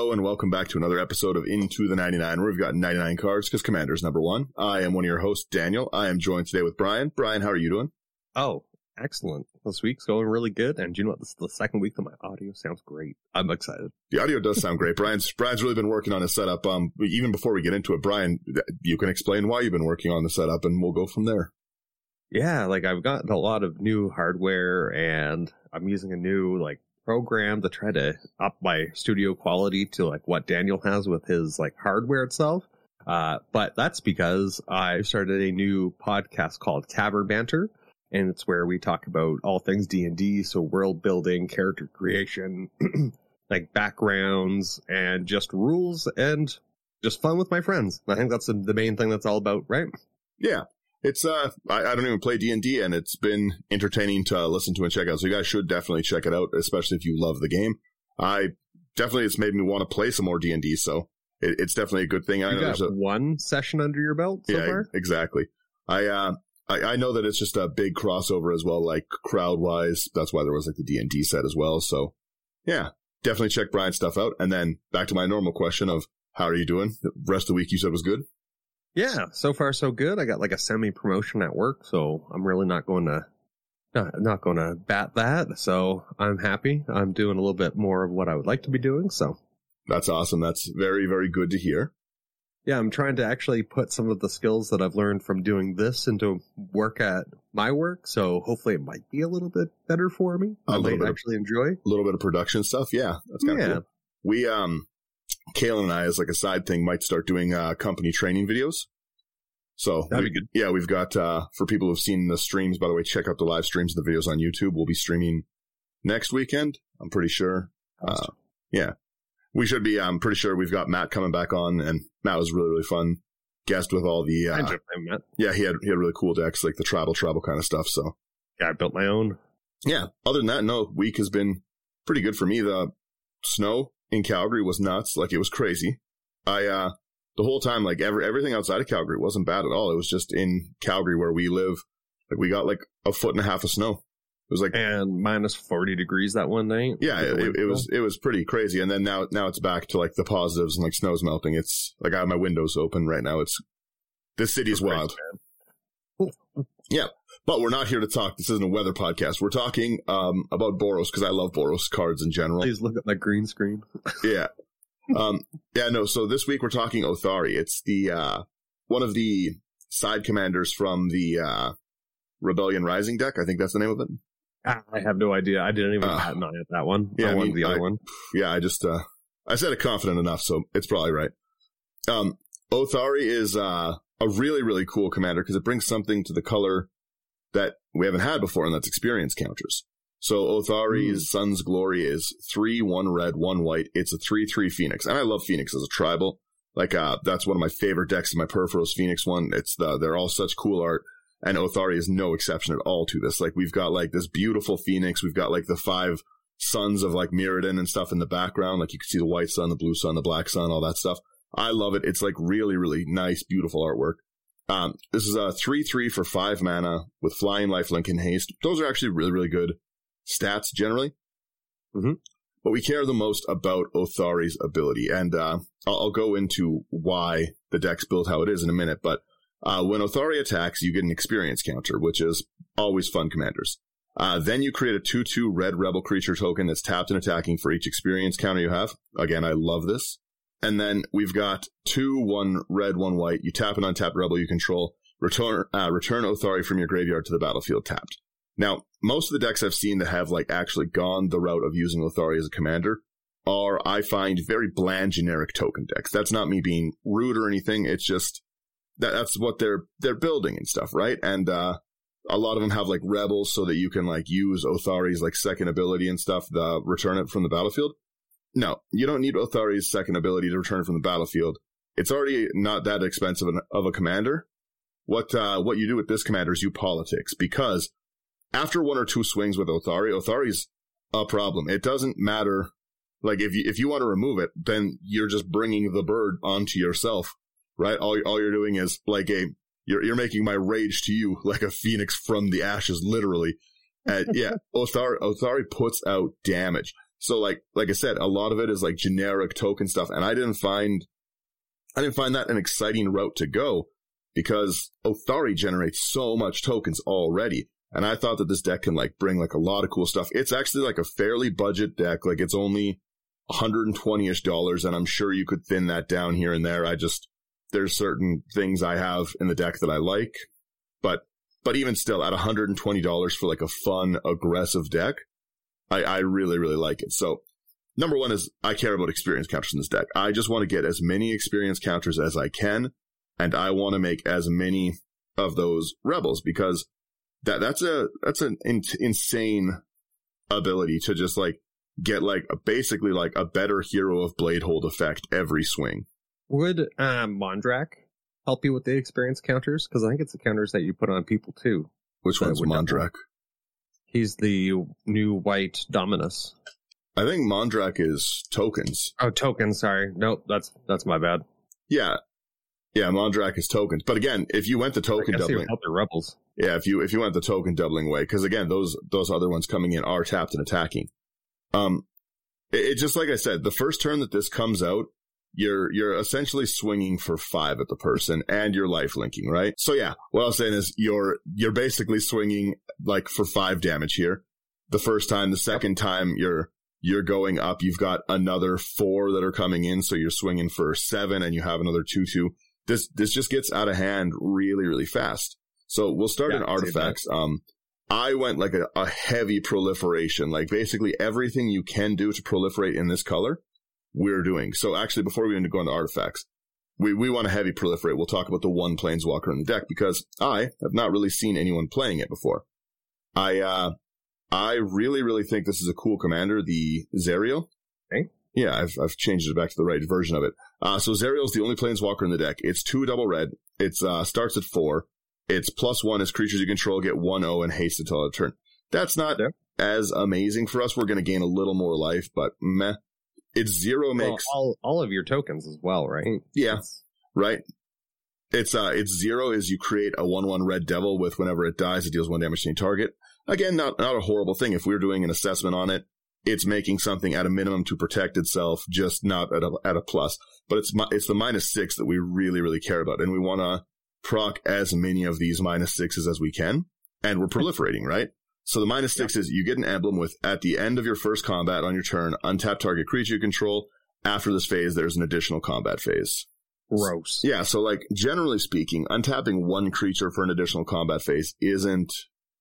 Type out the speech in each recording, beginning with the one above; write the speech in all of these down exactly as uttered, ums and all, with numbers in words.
Hello and welcome back to another episode of Into the ninety-nine, where we've got ninety-nine cards because Commander's number one. I am one of your hosts, Daniel. I am joined today with Brian. Brian, how are you doing? Oh, excellent. This week's going really good. And do you know what? This is the second week that my audio sounds great. I'm excited. The audio does sound great. Brian's Brian's really been working on his setup. Um, even before we get into it, Brian, you can explain why you've been working on the setup and we'll go from there. Yeah, like I've gotten a lot of new hardware and I'm using a new like program to try to up my studio quality to like what Daniel has with his like hardware itself. Uh, but that's because I started a new podcast called Tavern Banter, and it's where we talk about all things D and D, so world building, character creation, like backgrounds, and just rules, and just fun with my friends. I think that's the, the main thing that's all about, right? Yeah. It's, uh, I, I don't even play D and D, and it's been entertaining to listen to and check out. So you guys should definitely check it out, especially if you love the game. I definitely, it's made me want to play some more D and D. So it, it's definitely a good thing. I you know got there's a, one session under your belt so yeah, far? Exactly. I, uh, I, I know that it's just a big crossover as well, like crowd wise. That's why there was like the D and D set as well. So yeah, definitely check Brian's stuff out. And then back to my normal question of how are you doing? The rest of the week you said was good? Yeah, so far so good. I got like a semi promotion at work, so I'm really not going to not, not going to bat that. So I'm happy. I'm doing a little bit more of what I would like to be doing. So that's awesome. That's very, very good to hear. Yeah, I'm trying to actually put some of the skills that I've learned from doing this into work at my work. So hopefully it might be a little bit better for me. A I little might bit actually of, enjoy a little bit of production stuff. Yeah, that's kind of yeah. cool. We um. Kalen and I, as like a side thing, might start doing uh, company training videos. So, That'd we, be good. Yeah, we've got, uh, for people who've seen the streams, by the way, check out the live streams of the videos on YouTube. We'll be streaming next weekend, I'm pretty sure. Awesome. Uh, yeah. We should be, I'm pretty sure we've got Matt coming back on, and Matt was really, really fun guest with all the, uh, I enjoyed playing Matt. Yeah, he had, he had really cool decks, like the tribal, tribal kind of stuff, so. Yeah, I built my own. Yeah, other than that, no, week has been pretty good for me. The snow in Calgary was nuts. Like, it was crazy. I, uh, the whole time, like, every, everything outside of Calgary wasn't bad at all. It was just in Calgary where we live. Like, we got, like, a foot and a half of snow. It was like... And minus forty degrees that one night. Yeah, it, it, it was, it was pretty crazy. And then now, now it's back to, like, the positives and, like, snow's melting. It's, like, I have my windows open right now. It's, this city's wild. Yeah. But we're not here to talk. This isn't a weather podcast. We're talking um, about Boros because I love Boros cards in general. Please look at my green screen. Yeah. Um, yeah, no. So this week we're talking Othari. It's the, uh, one of the side commanders from the, uh, Rebellion Rising deck. I think that's the name of it. I have no idea. I didn't even uh, bat an eye at that one. Yeah, I I wanted mean, the other I, one. Yeah, I just, uh, I said it confident enough, so it's probably right. Um, Othari is, uh, a really, really cool commander because it brings something to the color that we haven't had before, and that's experience counters. So Othari's mm. Sun's Glory is three, one red, one white. It's a three three Phoenix. And I love Phoenix as a tribal. Like, uh, that's one of my favorite decks in my Peripherals Phoenix one. It's the, they're all such cool art. And Othari is no exception at all to this. Like, we've got like this beautiful Phoenix. We've got like the five suns of like Mirrodin and stuff in the background. Like, you can see the white sun, the blue sun, the black sun, all that stuff. I love it. It's like really, really nice, beautiful artwork. Um, this is a three three for five mana with Flying, Lifelink, and Haste. Those are actually really, really good stats generally. Mm-hmm. But we care the most about Othari's ability. And, uh, I'll, I'll go into why the deck's built how it is in a minute. But, uh, when Othari attacks, you get an experience counter, which is always fun commanders. Uh, then you create a two two red rebel creature token that's tapped and attacking for each experience counter you have. Again, I love this. And then we've got two, one red, one white. You tap an untapped rebel you control. Return, uh, return Othari from your graveyard to the battlefield tapped. Now, most of the decks I've seen that have like actually gone the route of using Othari as a commander are, I find, very bland, generic token decks. That's not me being rude or anything. It's just that that's what they're they're building and stuff, right? And uh a lot of them have like rebels so that you can like use Othari's like second ability and stuff, the return it from the battlefield. No, you don't need Othari's second ability to return from the battlefield. It's already not that expensive of a commander. What uh, what you do with this commander is you politics, because after one or two swings with Othari, Othari's a problem. It doesn't matter. Like, if you if you want to remove it, then you're just bringing the bird onto yourself, right? All all you're doing is like a you're you're making my rage to you like a phoenix from the ashes, literally. And yeah, Othari Othari puts out damage. So like, like I said, a lot of it is like generic token stuff. And I didn't find, I didn't find that an exciting route to go because Othari generates so much tokens already. And I thought that this deck can like bring like a lot of cool stuff. It's actually like a fairly budget deck. Like it's only one hundred twenty-ish dollars, and I'm sure you could thin that down here and there. I just, there's certain things I have in the deck that I like, but, but even still at one hundred twenty dollars for like a fun, aggressive deck, I, I really, really like it. So number one is I care about experience counters in this deck. I just want to get as many experience counters as I can, and I want to make as many of those rebels because that, that's a, that's an in, insane ability to just like, get like a, basically like a better Hero of Bladehold effect every swing. Would um, Mondrak help you with the experience counters? Because I think it's the counters that you put on people too. Which one's Mondrak? He's the new white Dominus. I think Mondrak is tokens. Oh, tokens. Sorry. Nope. That's that's my bad. Yeah. Yeah, Mondrak is tokens. But again, if you went the token doubling. Help the rebels. Yeah, if you if you went the token doubling way, because again, those those other ones coming in are tapped and attacking. Um, it, it just like I said, the first turn that this comes out, you're you're essentially swinging for five at the person, and you're life linking, right? So yeah, what I was saying is you're you're basically swinging like for five damage here. The first time, the second time you're you're going up, you've got another four that are coming in, so you're swinging for seven, and you have another two two. This this just gets out of hand really really fast. So we'll start yeah, in artifacts. Um. I went like a, a heavy proliferation, like basically everything you can do to proliferate in this color, we're doing. So actually, before we go into artifacts, we, we want to heavy proliferate. We'll talk about the one Planeswalker in the deck because I have not really seen anyone playing it before. I, uh, I really, really think this is a cool commander, the Zerial. Okay. Yeah, I've, I've changed it back to the right version of it. Uh, so Zerial is the only Planeswalker in the deck. It's two double red. It's, uh, starts at four. It's plus one as creatures you control get one oh and haste until a turn. That's not yeah. as amazing for us. We're going to gain a little more life, but meh. It's zero makes well, all all of your tokens as well, right? Yeah, it's... right. It's uh, it's zero is you create a one one red devil with whenever it dies, it deals one damage to any target. Again, not not a horrible thing. If we're doing an assessment on it, it's making something at a minimum to protect itself, just not at a at a plus. But it's it's the minus six that we really really care about, and we want to proc as many of these minus sixes as we can, and we're proliferating, right? So the minus six yeah. is you get an emblem with, at the end of your first combat on your turn, untap target creature you control. After this phase, there's an additional combat phase. Gross. Yeah, so like, generally speaking, untapping one creature for an additional combat phase isn't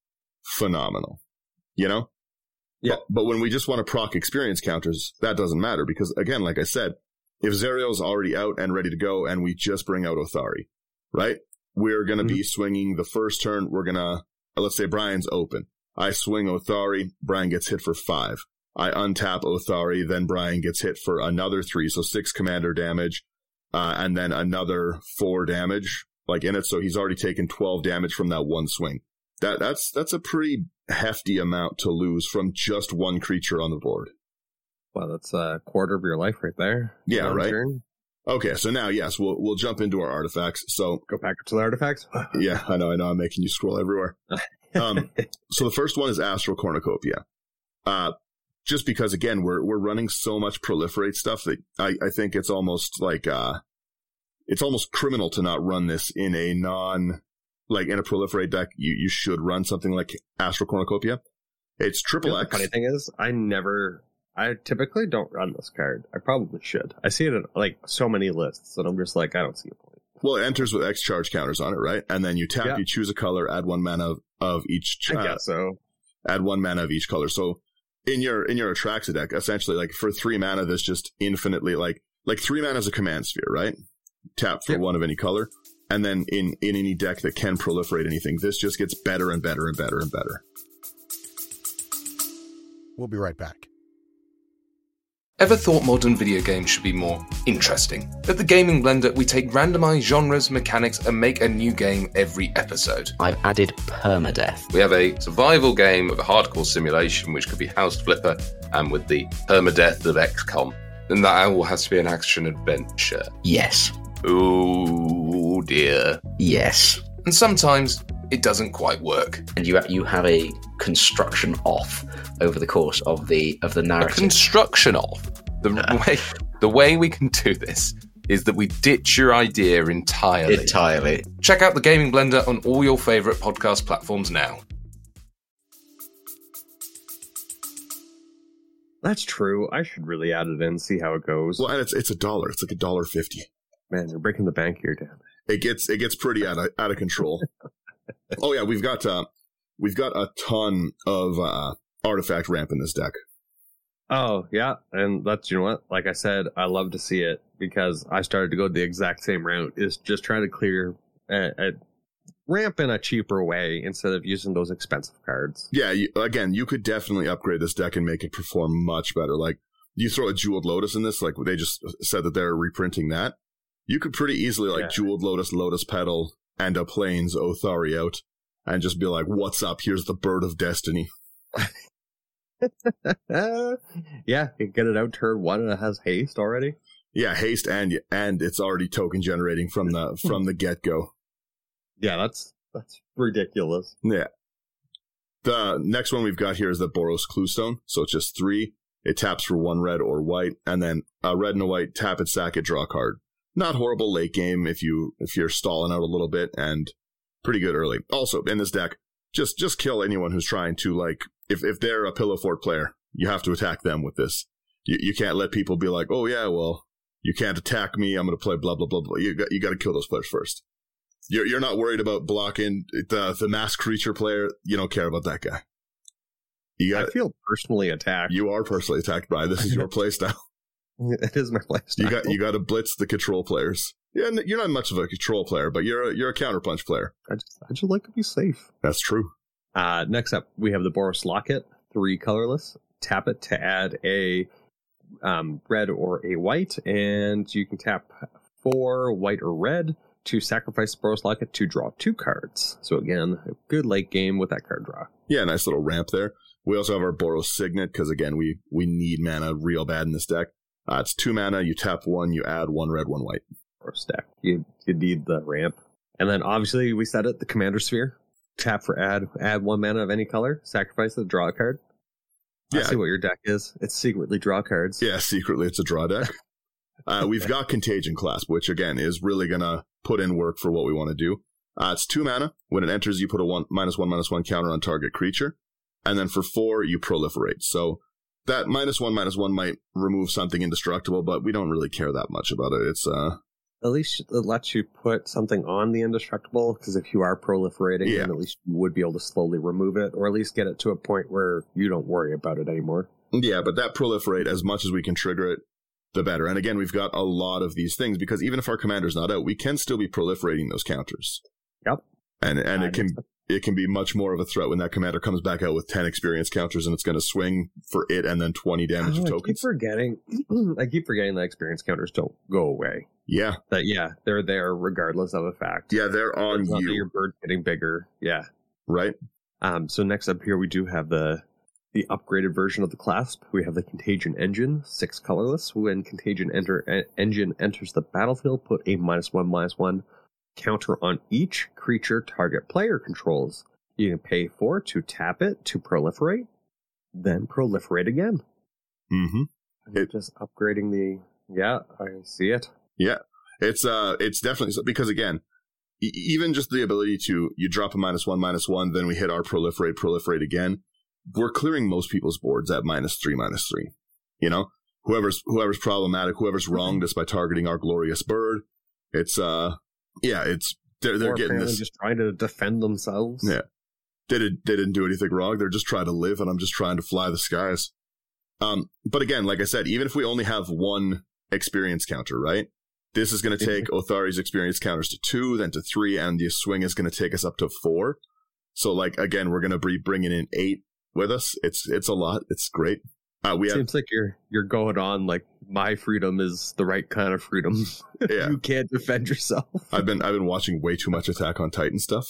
phenomenal, you know? Yeah. But, but when we just want to proc experience counters, that doesn't matter, because again, like I said, if Zerial's already out and ready to go, and we just bring out Othari, right? We're going to mm-hmm. be swinging the first turn. We're going to, let's say Brian's open. I swing Othari. Brian gets hit for five. I untap Othari. Then Brian gets hit for another three. So six commander damage, uh, and then another four damage like in it. So he's already taken twelve damage from that one swing. That, that's, that's a pretty hefty amount to lose from just one creature on the board. Well, that's a quarter of your life right there. Yeah, One right. Turn. Okay, so now, yes, we'll we'll jump into our artifacts. So go back to the artifacts. yeah, I know, I know. I'm making you scroll everywhere. Um, so the first one is Astral Cornucopia. Uh, just because again, we're we're running so much proliferate stuff that I, I think it's almost like uh, it's almost criminal to not run this in a non like in a proliferate deck. You you should run something like Astral Cornucopia. It's triple you know, X. The funny thing is, I never. I typically don't run this card. I probably should. I see it in like so many lists that I'm just like, I don't see a point. Well, it enters with X charge counters on it, right? And then you tap, yeah. you choose a color, add one mana of, of each. Uh, I guess so. Add one mana of each color. So in your in your Atraxa deck, essentially, like for three mana, this just infinitely like like three mana is a command sphere, right? Tap for yep. one of any color, and then in in any deck that can proliferate anything, this just gets better and better and better and better. We'll be right back. Ever thought modern video games should be more interesting? At the Gaming Blender, we take randomized genres, mechanics, and make a new game every episode. I've added permadeath. We have a survival game of a hardcore simulation, which could be House Flipper, and with the permadeath of X COM. Then that all has to be an action adventure. Yes. Oh dear. Yes. And sometimes it doesn't quite work. And you you have a construction off over the course of the of the narrative. A construction off. The uh. way the way we can do this is that we ditch your idea entirely. Entirely. Check out the Gaming Blender on all your favourite podcast platforms now. That's true. I should really add it in, see how it goes. Well, and it's it's a dollar. It's like a dollar fifty. Man, you're breaking the bank here, Dan. It gets it gets pretty out of out of control. Oh yeah, we've got uh, we've got a ton of uh, artifact ramp in this deck. Oh yeah, and that's, you know what? Like I said, I love to see it because I started to go the exact same route. Is just try to clear a, a ramp in a cheaper way instead of using those expensive cards. Yeah, you, again, you could definitely upgrade this deck and make it perform much better. Like you throw a Jeweled Lotus in this, like they just said that they're reprinting that. You could pretty easily like yeah. Jeweled Lotus, Lotus Petal, and a Plains Othari out, and just be like, "What's up? Here's the Bird of Destiny." Yeah, you get it out turn one and it has haste already. Yeah, haste and and it's already token generating from the from the get go. Yeah, that's that's ridiculous. Yeah. The next one we've got here is the Boros Cluestone. So it's just three. It taps for one red or white, and then a red and a white, tap it, sack it, draw a card. Not horrible late game if you if you're stalling out a little bit, and pretty good early. Also in this deck, just just kill anyone who's trying to, like, if if they're a Pillow Fort player, you have to attack them with this. You you can't let people be like, oh yeah, well, you can't attack me, I'm going to play blah blah blah blah. You got you got to kill those players first. You're you're not worried about blocking the the mass creature player. You don't care about that guy. You got. I feel personally attacked. You are personally attacked, Brian. This is your playstyle. It is my playstyle. You got you got to blitz the control players. Yeah, you're not much of a control player, but you're a, you're a counterpunch player. I just I just like to be safe. That's true. Uh, next up, we have the Boros Locket, three colorless. Tap it to add a um, red or a white, and you can tap four white or red to sacrifice the Boros Locket to draw two cards. So again, a good late game with that card draw. Yeah, nice little ramp there. We also have our Boros Signet, because again, we, we need mana real bad in this deck. Uh, it's two mana, you tap one, you add one red, one white. Boros deck. You, you need the ramp. And then obviously we said it, the Commander Sphere. Tap for add, add one mana of any color, sacrifice it, draw a card. Yeah. I see what your deck is. It's secretly draw cards. Yeah, secretly it's a draw deck. uh, we've got Contagion Clasp, which again is really going to put in work for what we want to do. Uh, it's two mana. When it enters, you put a one minus one minus one counter on target creature. And then for four, you proliferate. So that minus one minus one might remove something indestructible, but we don't really care that much about it. It's uh at least it lets you put something on the indestructible, because if you are proliferating, yeah. then at least you would be able to slowly remove it, or at least get it to a point where you don't worry about it anymore. Yeah, but that proliferate, as much as we can trigger it, the better. And again, we've got a lot of these things, because even if our commander's not out, we can still be proliferating those counters. Yep. And and it can it can be much more of a threat when that commander comes back out with ten experience counters, and it's going to swing for it and then twenty damage oh, of I tokens. keep forgetting. I keep forgetting that experience counters don't go away. Yeah. That yeah, they're there regardless of a fact. Yeah, they're on it's not you. that your bird's getting bigger. Yeah. Right. Um. So next up here we do have the the upgraded version of the Clasp. We have the Contagion Engine, six colorless. When Contagion enter en- Engine enters the battlefield, put a minus one minus one counter on each creature target player controls. You can pay four to tap it to proliferate, then proliferate again. Mm-hmm. It, just upgrading the yeah, I see it. Yeah, it's uh, it's definitely, because again, e- even just the ability to you drop a minus one minus one, then we hit our proliferate proliferate again. We're clearing most people's boards at minus three minus three. You know, whoever's whoever's problematic, whoever's wronged us by targeting our glorious bird. It's uh. Yeah, it's they're they're or getting this, just trying to defend themselves. Yeah, they did they didn't do anything wrong. They're just trying to live, and I'm just trying to fly the skies. Um, but again, like I said, even if we only have one experience counter, right? This is going to take Othari's experience counters to two, then to three, and the swing is going to take us up to four. So, like again, we're going to be bringing in eight with us. It's it's a lot. It's great. Uh, we Seems have, like you're you're going on like my freedom is the right kind of freedom. Yeah. You can't defend yourself. I've been I've been watching way too much Attack on Titan stuff.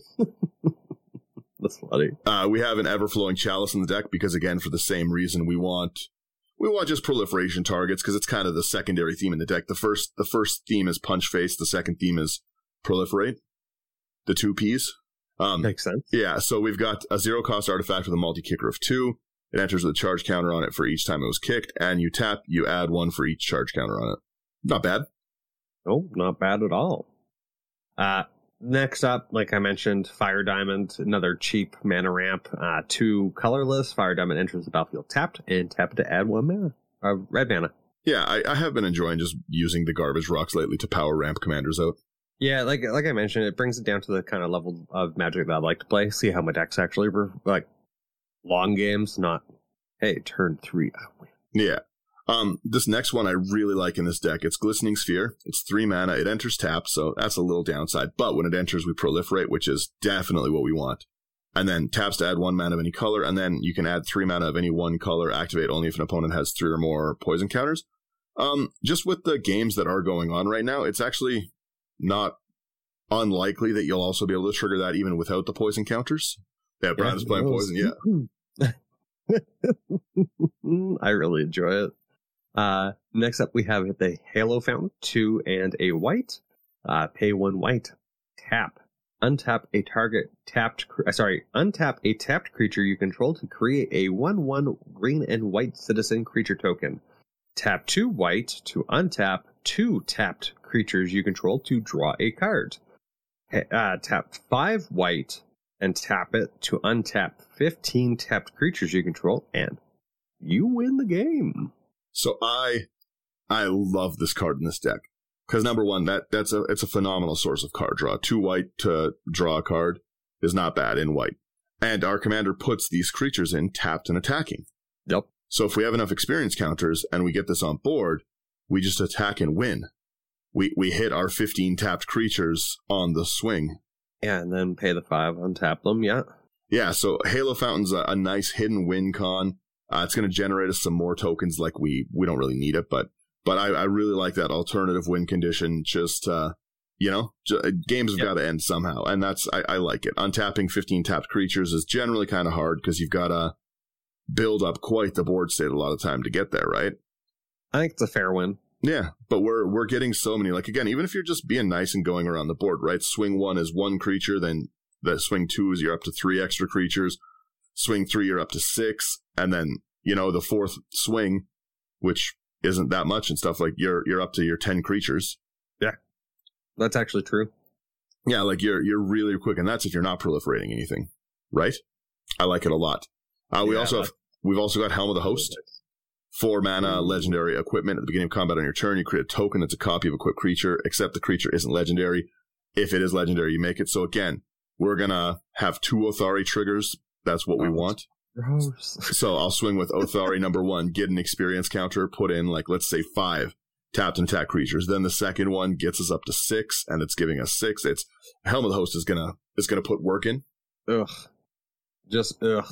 That's funny. Uh, we have an Everflowing Chalice in the deck because, again, for the same reason, we want we want just proliferation targets, because it's kind of the secondary theme in the deck. The first the first theme is Punch Face. The second theme is Proliferate. The two P's. Um, Makes sense. Yeah, so we've got a zero-cost artifact with a multi-kicker of two. It enters with a charge counter on it for each time it was kicked, and you tap, you add one for each charge counter on it. Not bad. Oh, not bad at all. Uh, next up, like I mentioned, Fire Diamond, another cheap mana ramp. Uh, two colorless. Fire Diamond enters the battlefield tapped, and tap it to add one mana. Uh, red mana. Yeah, I, I have been enjoying just using the garbage rocks lately to power ramp commanders out. Yeah, like like I mentioned, it brings it down to the kind of level of Magic that I like to play. See how my deck's actually like long games, not hey turn three I win. Yeah. Um, this next one I really like in this deck. It's Glistening Sphere. It's three mana. It enters tap, so that's a little downside. But when it enters, we proliferate, which is definitely what we want. And then taps to add one mana of any color, and then you can add three mana of any one color. Activate only if an opponent has three or more poison counters. Um, just with the games that are going on right now, it's actually not unlikely that you'll also be able to trigger that even without the poison counters. Yeah, Brian is playing poison, yeah. I really enjoy it. Uh, next up, we have the Halo Fountain, two and a white. Uh, pay one white. Tap. Untap a target tapped, uh, sorry, untap a tapped creature you control to create a one one green and white citizen creature token. Tap two white to untap two tapped creatures you control to draw a card. Uh, tap five white and tap it to untap fifteen tapped creatures you control, and you win the game. So I, I love this card in this deck because number one, that that's a it's a phenomenal source of card draw. Two white to draw a card is not bad in white, and our commander puts these creatures in tapped and attacking. Yep. So if we have enough experience counters and we get this on board, we just attack and win. We we hit our fifteen tapped creatures on the swing. Yeah, and then pay the five, untap them. Yeah. Yeah. So Halo Fountain's a, a nice hidden win con. Uh, it's going to generate us some more tokens. Like we, we don't really need it, but, but I, I really like that alternative win condition. Just, uh, you know, j- games have yep. got to end somehow. And that's, I, I like it. Untapping fifteen tapped creatures is generally kind of hard because you've got to build up quite the board state a lot of time to get there, right? I think it's a fair win. Yeah, but we're, we're getting so many, like again, even if you're just being nice and going around the board, right? Swing one is one creature, then the swing two is you're up to three extra creatures. Swing three, you're up to six, and then, you know, the fourth swing, which isn't that much and stuff, like you're you're up to your ten creatures. Yeah, that's actually true. Yeah, like you're you're really quick, and that's if you're not proliferating anything, right? I like it a lot. Uh, we yeah, also have we've also got Helm of the Host, four mana legendary equipment at the beginning of combat on your turn. You create a token that's a copy of a equipped creature, except the creature isn't legendary. If it is legendary, you make it. So again, we're gonna have two Othari triggers. That's what we want. Gross. So I'll swing with Othari number one, get an experience counter, put in like, let's say five tapped and attack creatures. Then the second one gets us up to six and it's giving us six. It's Helm of the Host is going to, is going to put work in. Ugh. Just ugh.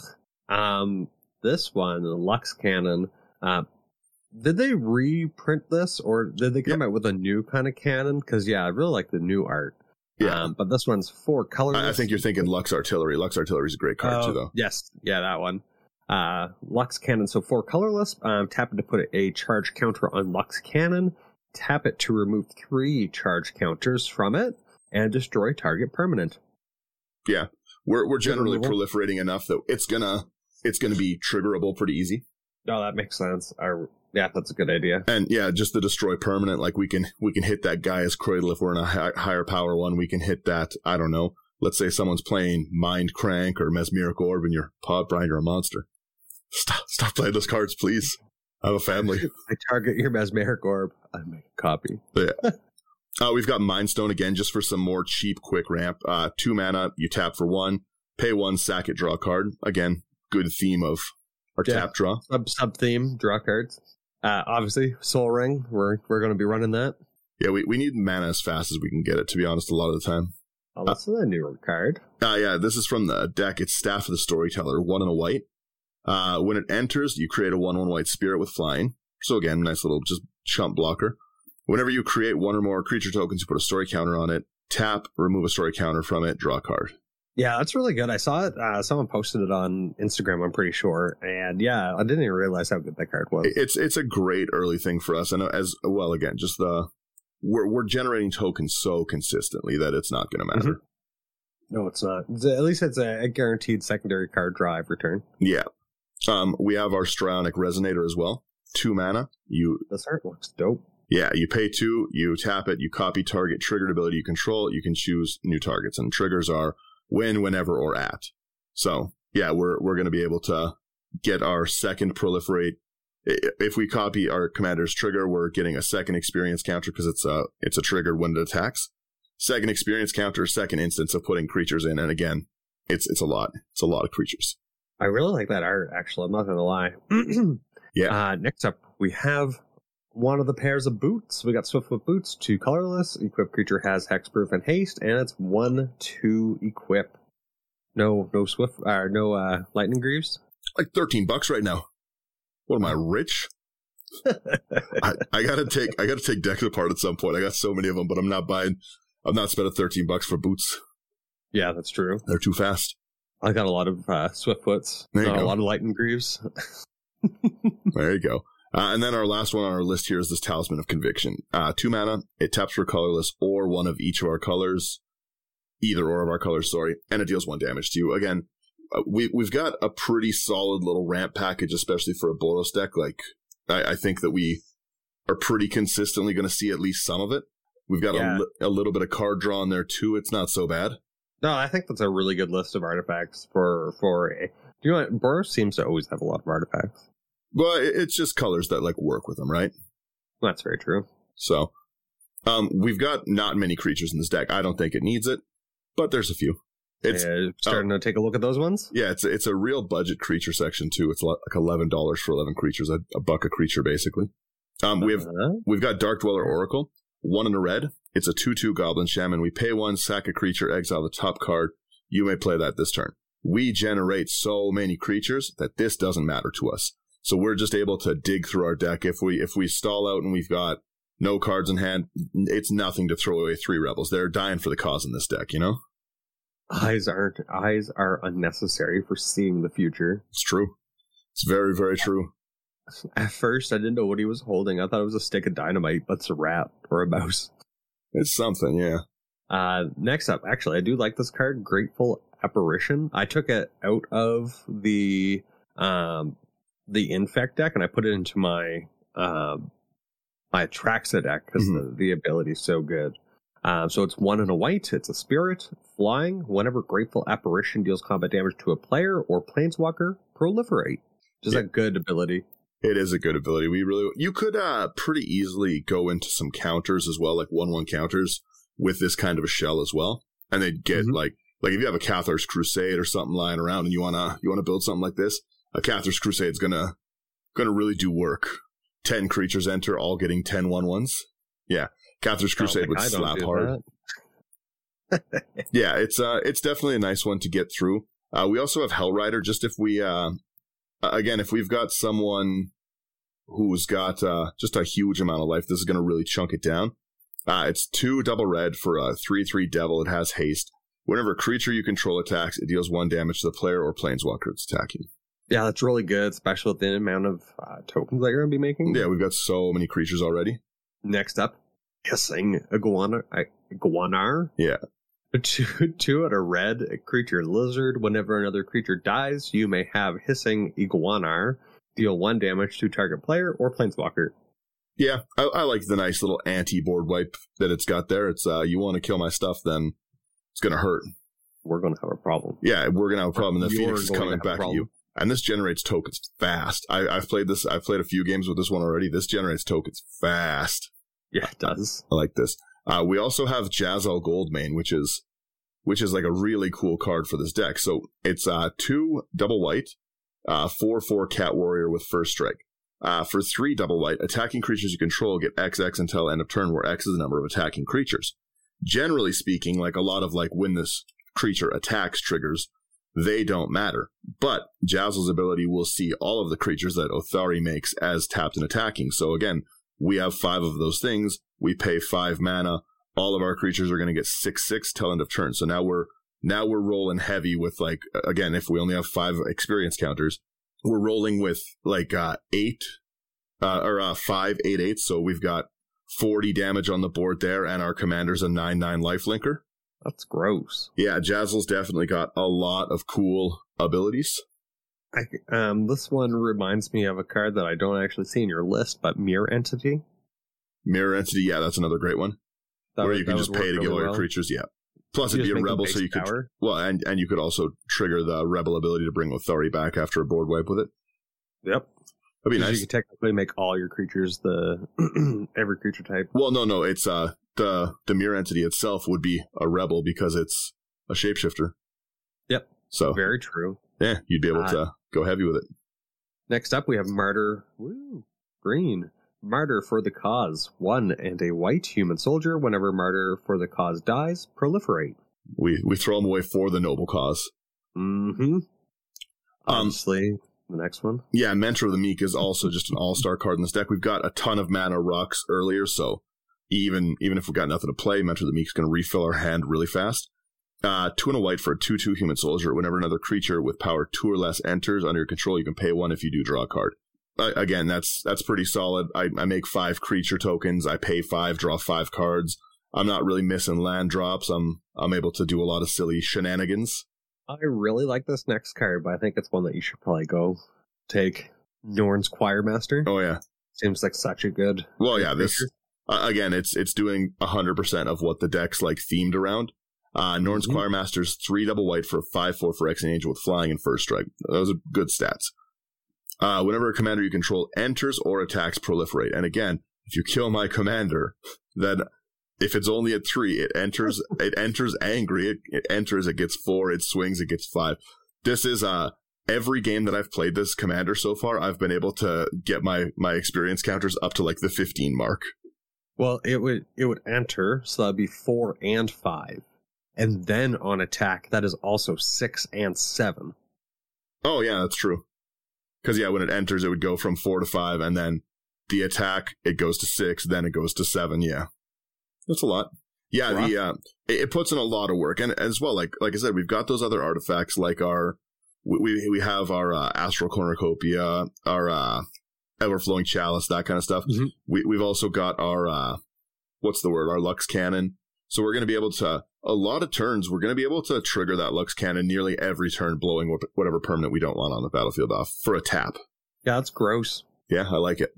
Um, this one, the Lux Cannon, uh, did they reprint this or did they come yeah. out with a new kind of cannon? Cause yeah, I really like the new art. Yeah. Um, but this one's four colors. I, I think you're thinking Lux Artillery. Lux Artillery is a great card uh, too, though. Yes. Yeah, that one. Uh, Lux Cannon. So four colorless. Um, tap it to put a charge counter on Lux Cannon. Tap it to remove three charge counters from it and destroy target permanent. Yeah. We're, we're generally proliferating enough that it's gonna, it's gonna be triggerable pretty easy. Oh, that makes sense. Our, yeah, that's a good idea. And yeah, just the destroy permanent, like we can, we can hit that Gaia's Cradle if we're in a hi- higher power one. We can hit that, I don't know. Let's say someone's playing Mind Crank or Mesmeric Orb and you're Pod Brian, you're a monster. Stop, stop playing those cards, please. I have a family. I target your Mesmeric Orb. I make a copy. Yeah. Uh, we've got Mind Stone again, just for some more cheap, quick ramp. Uh, two mana, you tap for one, pay one, sack it, draw a card. Again, good theme of our yeah. tap draw. Sub sub theme, draw cards. Uh, obviously, Soul Ring. We're we're going to be running that. Yeah, we, we need mana as fast as we can get it, to be honest, a lot of the time. Oh, that's uh, a newer card. Uh, yeah, this is from the deck. It's Staff of the Storyteller, one and a white. Uh, when it enters, you create a one one white spirit with flying. So again, nice little just chump blocker. Whenever you create one or more creature tokens, you put a story counter on it. Tap, remove a story counter from it, draw a card. Yeah, that's really good. I saw it. Uh, someone posted it on Instagram, I'm pretty sure. And yeah, I didn't even realize how good that card was. It's it's a great early thing for us. And as well, again, just the we're we're generating tokens so consistently that it's not going to matter. No, it's not. It's a, at least it's a, a guaranteed secondary card drive return. Yeah. Um, we have our Strionic Resonator as well. Two mana. You This art looks dope. Yeah, you pay two, you tap it, you copy target triggered ability you control, you can choose new targets, and triggers are when, whenever, or at. So, yeah, we're we're going to be able to get our second proliferate. If we copy our commander's trigger, we're getting a second experience counter because it's a, it's a triggered when it attacks. Second experience counter, second instance of putting creatures in, and again, it's it's a lot. It's a lot of creatures. I really like that art, actually. I'm not going to lie. Yeah. Uh, next up, we have one of the pairs of boots. We got Swiftfoot boots, two colorless. Equipped creature has hexproof and haste, and it's one two equip. No, no swift, uh, no uh, lightning greaves. Like thirteen bucks right now. What am I, rich? I, I gotta take I gotta take decks apart at some point. I got so many of them, but I'm not buying. I'm not spending thirteen bucks for boots. Yeah, that's true. They're too fast. I got a lot of uh, Swiftfoots. There you Not go. a lot of lightning greaves. There you go. Uh, and then our last one on our list here is this Talisman of Conviction. Uh, two mana, it taps for colorless or one of each of our colors, either or of our colors, sorry, and it deals one damage to you. Again, uh, we, we've got a pretty solid little ramp package, especially for a Boros deck. Like, I, I think that we are pretty consistently going to see at least some of it. We've got Yeah. a, li- a little bit of card draw in there too. It's not so bad. No, I think that's a really good list of artifacts for for a. Do you know what? Boros seems to always have a lot of artifacts. Well, it- it's just colors that like work with them, right? That's very true. So, um, we've got not many creatures in this deck. I don't think it needs it, but there's a few. It's Uh, starting to take a look at those ones. yeah, it's it's a real budget creature section too. It's like eleven dollars for eleven creatures, a, a buck a creature basically. Um, we have Uh, we've got Dark Dweller Oracle, one in a red. It's a two two Goblin Shaman. We pay one, sack a creature, exile the top card. You may play that this turn. We generate so many creatures that this doesn't matter to us. So we're just able to dig through our deck. If we if we stall out and we've got no cards in hand, it's nothing to throw away three rebels. They're dying for the cause in this deck, you know? eyes aren't eyes are unnecessary for seeing the future. It's true. It's very, very true. At first, I didn't know what he was holding. I thought it was a stick of dynamite, but it's a rat or a mouse. It's something, yeah. Uh, next up, actually, I do like this card, Grateful Apparition. I took it out of the um, the Infect deck and I put it into my um, my Atraxa deck because Mhm. the, the ability is so good. Uh, so it's one and a white. It's a spirit, flying. Whenever Grateful Apparition deals combat damage to a player or planeswalker, proliferate. Just Yeah. a good ability. It is a good ability. We really, you could uh, pretty easily go into some counters as well, like one one counters with this kind of a shell as well, and they'd get Mhm. like like if you have a Cathar's Crusade or something lying around and you wanna you wanna build something like this, a Cathar's Crusade's gonna gonna really do work. Ten creatures enter, all getting ten one ones. Yeah, Cathar's I don't Crusade think would I don't slap do hard. that. Yeah, it's uh, it's definitely a nice one to get through. Uh, we also have Hellrider. Just if we, uh, again, if we've got someone who's got uh, just a huge amount of life, this is going to really chunk it down. Uh, it's two double red for a three three devil. It has haste. Whenever a creature you control attacks, it deals one damage to the player or planeswalker it's attacking. Yeah, that's really good, especially with the amount of uh, tokens that you're going to be making. Yeah, we've got so many creatures already. Next up, Hissing Iguana, uh, Iguanar. Yeah. Two, two at a red a creature lizard. Whenever another creature dies, you may have Hissing Iguanar deal one damage to target player or planeswalker. Yeah, I, I like the nice little anti-board wipe that it's got there. It's uh, you want to kill my stuff, then it's going to hurt. We're going to have a problem. Yeah, we're going to have a problem. And the You're Phoenix is going to coming have a back at problem. you. And this generates tokens fast. I, I've played this. I've played a few games with this one already. This generates tokens fast. Yeah, it does. I like this. Uh, we also have Jazal Goldmane, which is which is like a really cool card for this deck. So it's uh, two double white, uh, four four cat warrior with first strike. Uh, for three double white, attacking creatures you control get X X until end of turn, where X is the number of attacking creatures. Generally speaking, like a lot of like when this creature attacks triggers, they don't matter. But Jazal's ability will see all of the creatures that Othari makes as tapped and attacking. So again, we have five of those things. We pay five mana. All of our creatures are going to get six six till end of turn. So now we're now we're rolling heavy with like again, if we only have five experience counters, we're rolling with like uh, eight uh, or uh, five eight eight. So we've got forty damage on the board there, and our commander's a nine nine lifelinker. That's gross. Yeah, Jazzle's definitely got a lot of cool abilities. I, um, this one reminds me of a card that I don't actually see in your list, but Mirror Entity. Mirror Entity, yeah, that's another great one. That where would, you can just pay to really get all your well. creatures, yeah. Plus, You it'd be just a make them rebel, so base you could power. well, and and you could also trigger the rebel ability to bring Othari back after a board wipe with it. Yep. That'd be 'Cause nice. You could technically make all your creatures the every creature type. Well, no, no, it's uh the the Mirror Entity itself would be a rebel because it's a shapeshifter. Yep. So Very true. yeah, you'd be able Uh, to go heavy with it. Next up, we have Martyr. Woo, green. Martyr for the Cause. One and a white human soldier. Whenever Martyr for the Cause dies, proliferate. We we throw them away for the noble cause. Mm-hmm. Um, Obviously, the next one. Yeah, Mentor of the Meek is also just an all-star card in this deck. We've got a ton of mana rocks earlier, so even even if we've got nothing to play, Mentor of the Meek is going to refill our hand really fast. Uh, two and a white for a two two human soldier. Whenever another creature with power two or less enters under your control, you can pay one if you do draw a card. Uh, again, that's that's pretty solid. I, I make five creature tokens. I pay five, draw five cards. I'm not really missing land drops. I'm I'm able to do a lot of silly shenanigans. I really like this next card, but I think it's one that you should probably go take. Norn's Choirmaster. Oh yeah. Seems like such a good. Well, good yeah. This creature. uh, again, it's it's doing a hundred percent of what the deck's like themed around. Uh, Norn's Mhm. Choirmaster's three double white for a five four for X and Angel with flying and first strike. Those are good stats. Uh, whenever a commander you control enters or attacks, proliferate. And again, if you kill my commander, then if it's only at three, it enters. It enters angry. It, it enters. It gets four. It swings. It gets five. This is uh every game that I've played this commander so far. I've been able to get my my experience counters up to like the fifteen mark. Well, it would it would enter, so that'd be four and five, and then on attack, that is also six and seven. Oh yeah, that's true. Because yeah, when it enters, it would go from four to five, and then the attack it goes to six, then it goes to seven. Yeah, that's a lot. Yeah, Rough. the uh, it, it puts in a lot of work, and as well, like like I said, we've got those other artifacts, like our we we have our uh, Astral Cornucopia, our uh, Everflowing Chalice, that kind of stuff. Mhm. We we've also got our uh, what's the word? Our Lux Cannon. So we're going to be able to a lot of turns. We're going to be able to trigger that Lux Cannon nearly every turn, blowing wh- whatever permanent we don't want on the battlefield off for a tap. Yeah, that's gross. Yeah, I like it.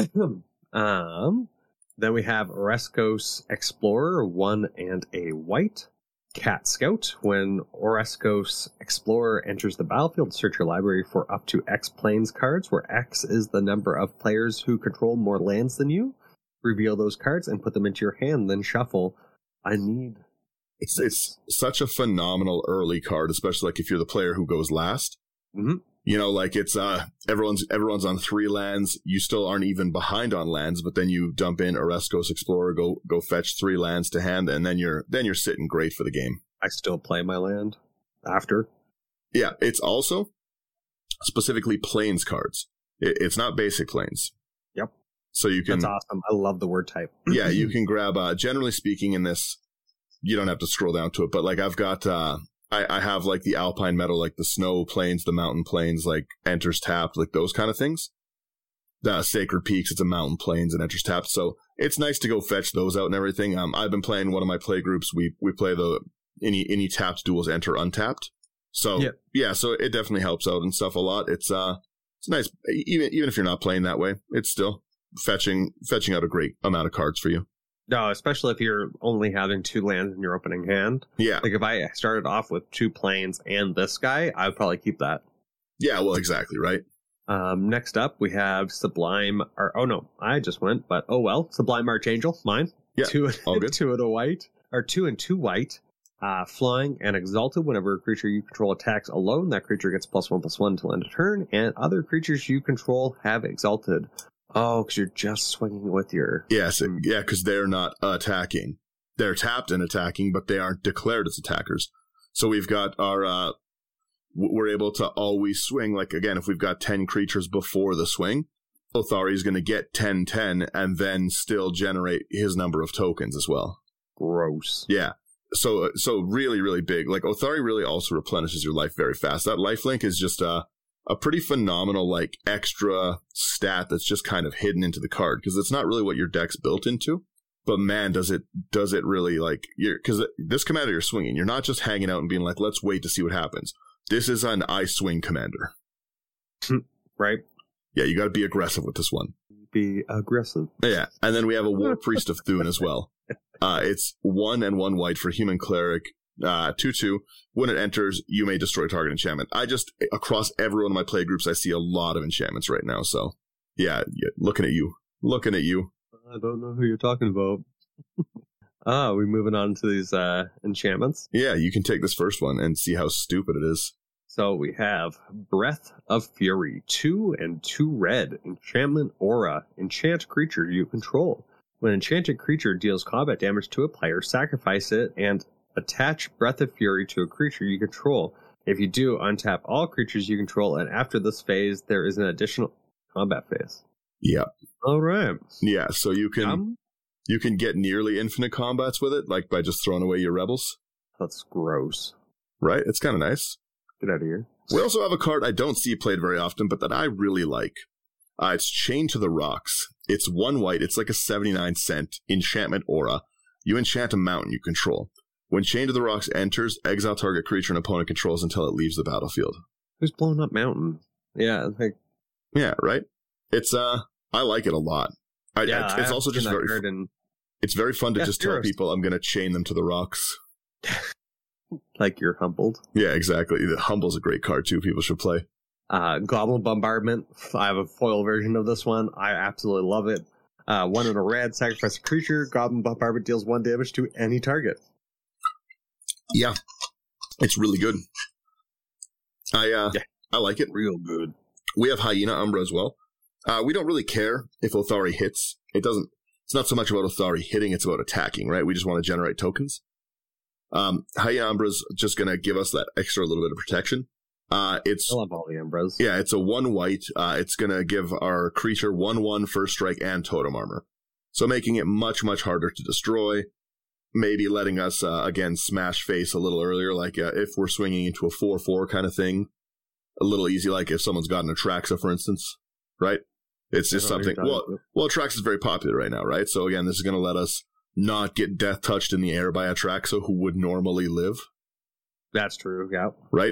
um, then we have Oreskos Explorer, one and a white. Cat Scout. When Oreskos Explorer enters the battlefield, search your library for up to X planes cards, where X is the number of players who control more lands than you. Reveal those cards and put them into your hand, then shuffle. I need... It's it's such a phenomenal early card, especially like if you're the player who goes last. Mhm. You know, like it's uh everyone's everyone's on three lands. You still aren't even behind on lands, but then you dump in Oreskos Explorer, go go fetch three lands to hand, and then you're then you're sitting great for the game. I still play my land after. Yeah, it's also specifically planes cards. It, it's not basic planes. Yep. So you can That's awesome. I love the word type. yeah, you can grab, uh, generally speaking in this, you don't have to scroll down to it, but like I've got, uh, I, I have like the Alpine Meadow, like the snow plains, the mountain plains, like enters tapped, like those kind of things. The Sacred Peaks, it's a mountain plains and enters tapped. So it's nice to go fetch those out and everything. Um, I've been playing one of my play groups. We, we play the, any, any tapped duels enter untapped. So Yeah. yeah, so it definitely helps out and stuff a lot. It's, uh, it's nice. Even, even if you're not playing that way, it's still fetching, fetching out a great amount of cards for you. No, especially if you're only having two lands in your opening hand. Yeah. Like if I started off with two planes and this guy, I would probably keep that. Yeah, well, exactly, right? Um, next up, we have Sublime. Or oh no, I just went, but oh well. Sublime Archangel, mine. Yeah, two and all good. two and a white, or two and two white. Uh, flying and exalted. Whenever a creature you control attacks alone, that creature gets plus one plus one until end of turn, and other creatures you control have exalted. Oh, because you're just swinging with your... Yes, yeah, because they're not attacking. They're tapped and attacking, but they aren't declared as attackers. So we've got our, uh, we're able to always swing. Like, again, if we've got ten creatures before the swing, Othari is going to get ten ten and then still generate his number of tokens as well. Gross. Yeah. So, so really, really big. Like, Othari really also replenishes your life very fast. That lifelink is just a, a pretty phenomenal, like, extra stat that's just kind of hidden into the card, because it's not really what your deck's built into. But man, does it does it really like you're because this commander you're swinging, you're not just hanging out and being like, let's wait to see what happens. This is an I swing commander, right? Yeah, you got to be aggressive with this one. Be aggressive. Yeah, and then we have a War Priest of Thune as well. Uh, it's one and one white for human cleric, uh, two two. When it enters, you may destroy target enchantment. I just across every one of my play groups, I see a lot of enchantments right now. So yeah, yeah looking at you, looking at you. I don't know who you're talking about. Ah, we moving on to these uh, enchantments. Yeah, you can take this first one and see how stupid it is. So we have Breath of Fury, two and two red, enchantment aura, enchant creature you control. When an enchanted creature deals combat damage to a player, sacrifice it and attach Breath of Fury to a creature you control. If you do, untap all creatures you control, and after this phase, there is an additional combat phase. Yeah. All right. Yeah, so you can Um, you can get nearly infinite combats with it, like by just throwing away your rebels. that's gross. Right? It's kind of nice. Get out of here. We also have a card I don't see played very often, but that I really like. Uh, it's Chained to the Rocks. It's one white. It's like a seventy-nine cent enchantment aura. You enchant a mountain you control. When Chained to the Rocks enters, exile target creature an opponent controls until it leaves the battlefield. Who's blowing up mountain? Yeah, like Yeah, right? It's, uh, I like it a lot. I, yeah, it's, I it's also haven't just seen that very, card in, it's very fun to Yeah, just tell Heroes. people I'm going to chain them to the rocks. like you're humbled. Yeah, exactly. The Humble's a great card too. People should play. Uh, Goblin Bombardment. I have a foil version of this one. I absolutely love it. Uh, one in a red, sacrifice a creature. Goblin Bombardment deals one damage to any target. Yeah, it's really good. I uh, Yeah. I like it. Real good. We have Hyena Umbra as well. Uh, we don't really care if Othari hits. It doesn't. It's not so much about Othari hitting; it's about attacking, right? We just want to generate tokens. Um, Hyena Umbra's just going to give us that extra little bit of protection. Uh, it's I love all the Umbras. yeah, it's a one white. Uh, it's going to give our creature one one first strike and totem armor, so making it much much harder to destroy. Maybe letting us uh, again smash face a little earlier, like uh, if we're swinging into a four four kind of thing. A little easy, like if someone's got an Atraxa, for instance, right? It's just I don't know something. what you're Well, talking about. well, Atraxa is very popular right now, right? So again, this is going to let us not get death touched in the air by Atraxa, who would normally live, That's true. Yeah. right?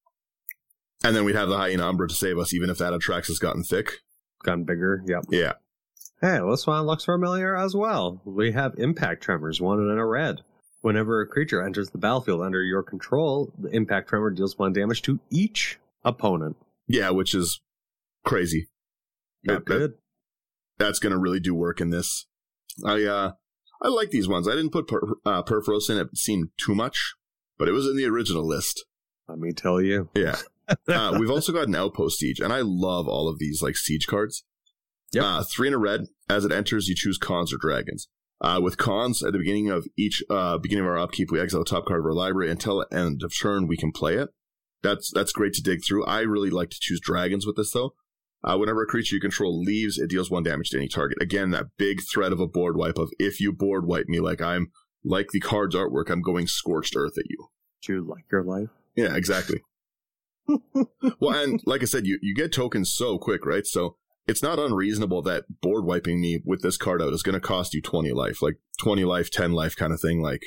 And then we'd have the Hyena Umbra to save us, even if that Atraxa's gotten thick. Gotten bigger. Yep. Yeah, Hey, this one looks familiar as well. We have Impact Tremors, one in a red. Whenever a creature enters the battlefield under your control, the Impact Tremor deals one damage to each opponent. yeah, which is crazy. Not That- that- good. that's going to really do work in this. I uh, I like these ones. I didn't put per- uh, Perforos in; it seemed too much, but it was in the original list. Let me tell you. Yeah. uh, we've also got an Outpost Siege, and I love all of these like siege cards. Yep. Uh, three in a red. As it enters, you choose cons or dragons. Uh, with cons, at the beginning of each uh, beginning of our upkeep, we exile the top card of our library. Until the end of turn, we can play it. That's that's great to dig through. I really like to choose dragons with this though. Uh, whenever a creature you control leaves, it deals one damage to any target. Again, that big threat of a board wipe of if you board wipe me, like I'm like the card's artwork, I'm going scorched earth at you. Do you like your life? Yeah, exactly. Well, and like I said, you, you get tokens so quick, right? So it's not unreasonable that board wiping me with this card out is going to cost you twenty life, like twenty life, ten life kind of thing. Like,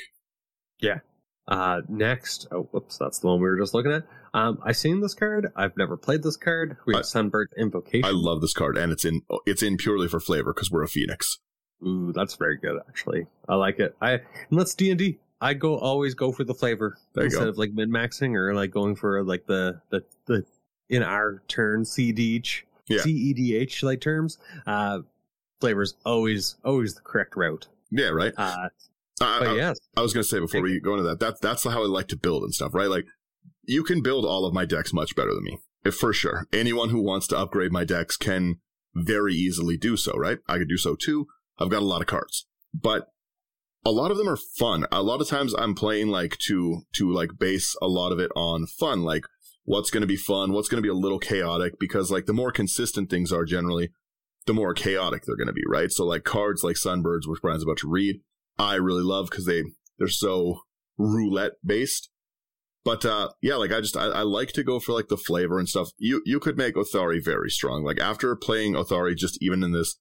Uh, next, oh, whoops, that's the one we were just looking at. Um, I've seen this card. I've never played this card. We have I- Sunbird Invocation. I love this card, and it's in it's in purely for flavor because we're a Phoenix. Ooh, that's very good, actually. I like it. I and that's D and D. I go always go for the flavor There you instead go. of like min maxing or like going for like the the the in our turn C D H Yeah. C E D H like terms. Uh, flavor's always always the correct route. Yeah, right. Uh, I, but I, yes, I was going to say before we go into that, that's that's how I like to build and stuff, right? Like, you can build all of my decks much better than me, if for sure. Anyone who wants to upgrade my decks can very easily do so, right? I could do so too. I've got a lot of cards, but a lot of them are fun. A lot of times I'm playing like to to like base a lot of it on fun, like what's going to be fun, what's going to be a little chaotic, because like the more consistent things are generally, the more chaotic they're going to be, right? So like cards like Sunbirds, which Brian's about to read, I really love because they they're so roulette based. But uh yeah, like I just I, I like to go for like the flavor and stuff. You you could make Othari very strong. Like after playing Othari, just even in this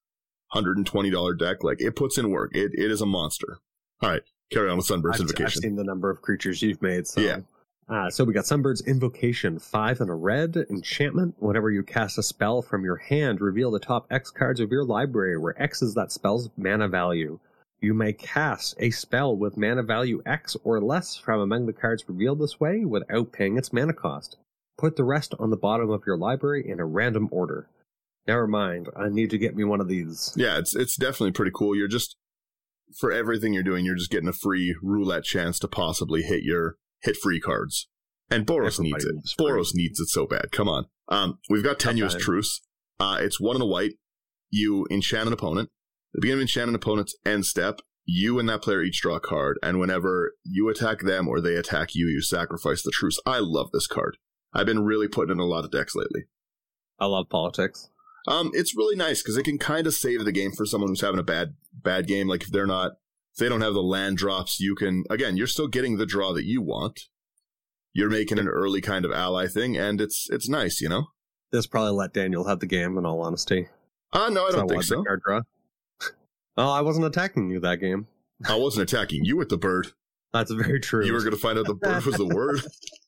one hundred twenty dollars deck. Like, it puts in work. It It is a monster. All right, carry on with Sunbird's I've, Invocation. I've seen the number of creatures you've made. So. Yeah. Uh, so we got Sunbird's Invocation, five and a red, enchantment. Whenever you cast a spell from your hand, reveal the top X cards of your library, where X is that spell's mana value. You may cast a spell with mana value X or less from among the cards revealed this way without paying its mana cost. Put the rest on the bottom of your library in a random order. Never mind, I need to get me one of these. Yeah, it's it's definitely pretty cool. You're just, for everything you're doing, you're just getting a free roulette chance to possibly hit your hit free cards. And Boros Everybody needs it. needs free. Boros needs it so bad. Come on. Um, we've got Tenuous bad. Truce. Uh, it's one in a white. You enchant an opponent. At the beginning of enchant an opponent's end step, you and that player each draw a card. And whenever you attack them or they attack you, you sacrifice the truce. I love this card. I've been really putting in a lot of decks lately. I love politics. Um, it's really nice because it can kind of save the game for someone who's having a bad bad game. Like, if they're not, if they don't have the land drops, you can, again, you're still getting the draw that you want. You're making an early kind of ally thing, and it's it's nice, you know? This probably let Daniel have the game, in all honesty. Uh, no, I don't So think what, so. the card draw? Well, I wasn't attacking you that game. I wasn't attacking you with the bird. That's very true. You were going to find out the bird was the word.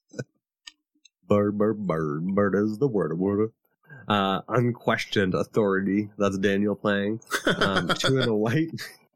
Bird, bird, bird. Bird is the word. word. Uh, unquestioned authority. That's Daniel playing. Um, two in a white.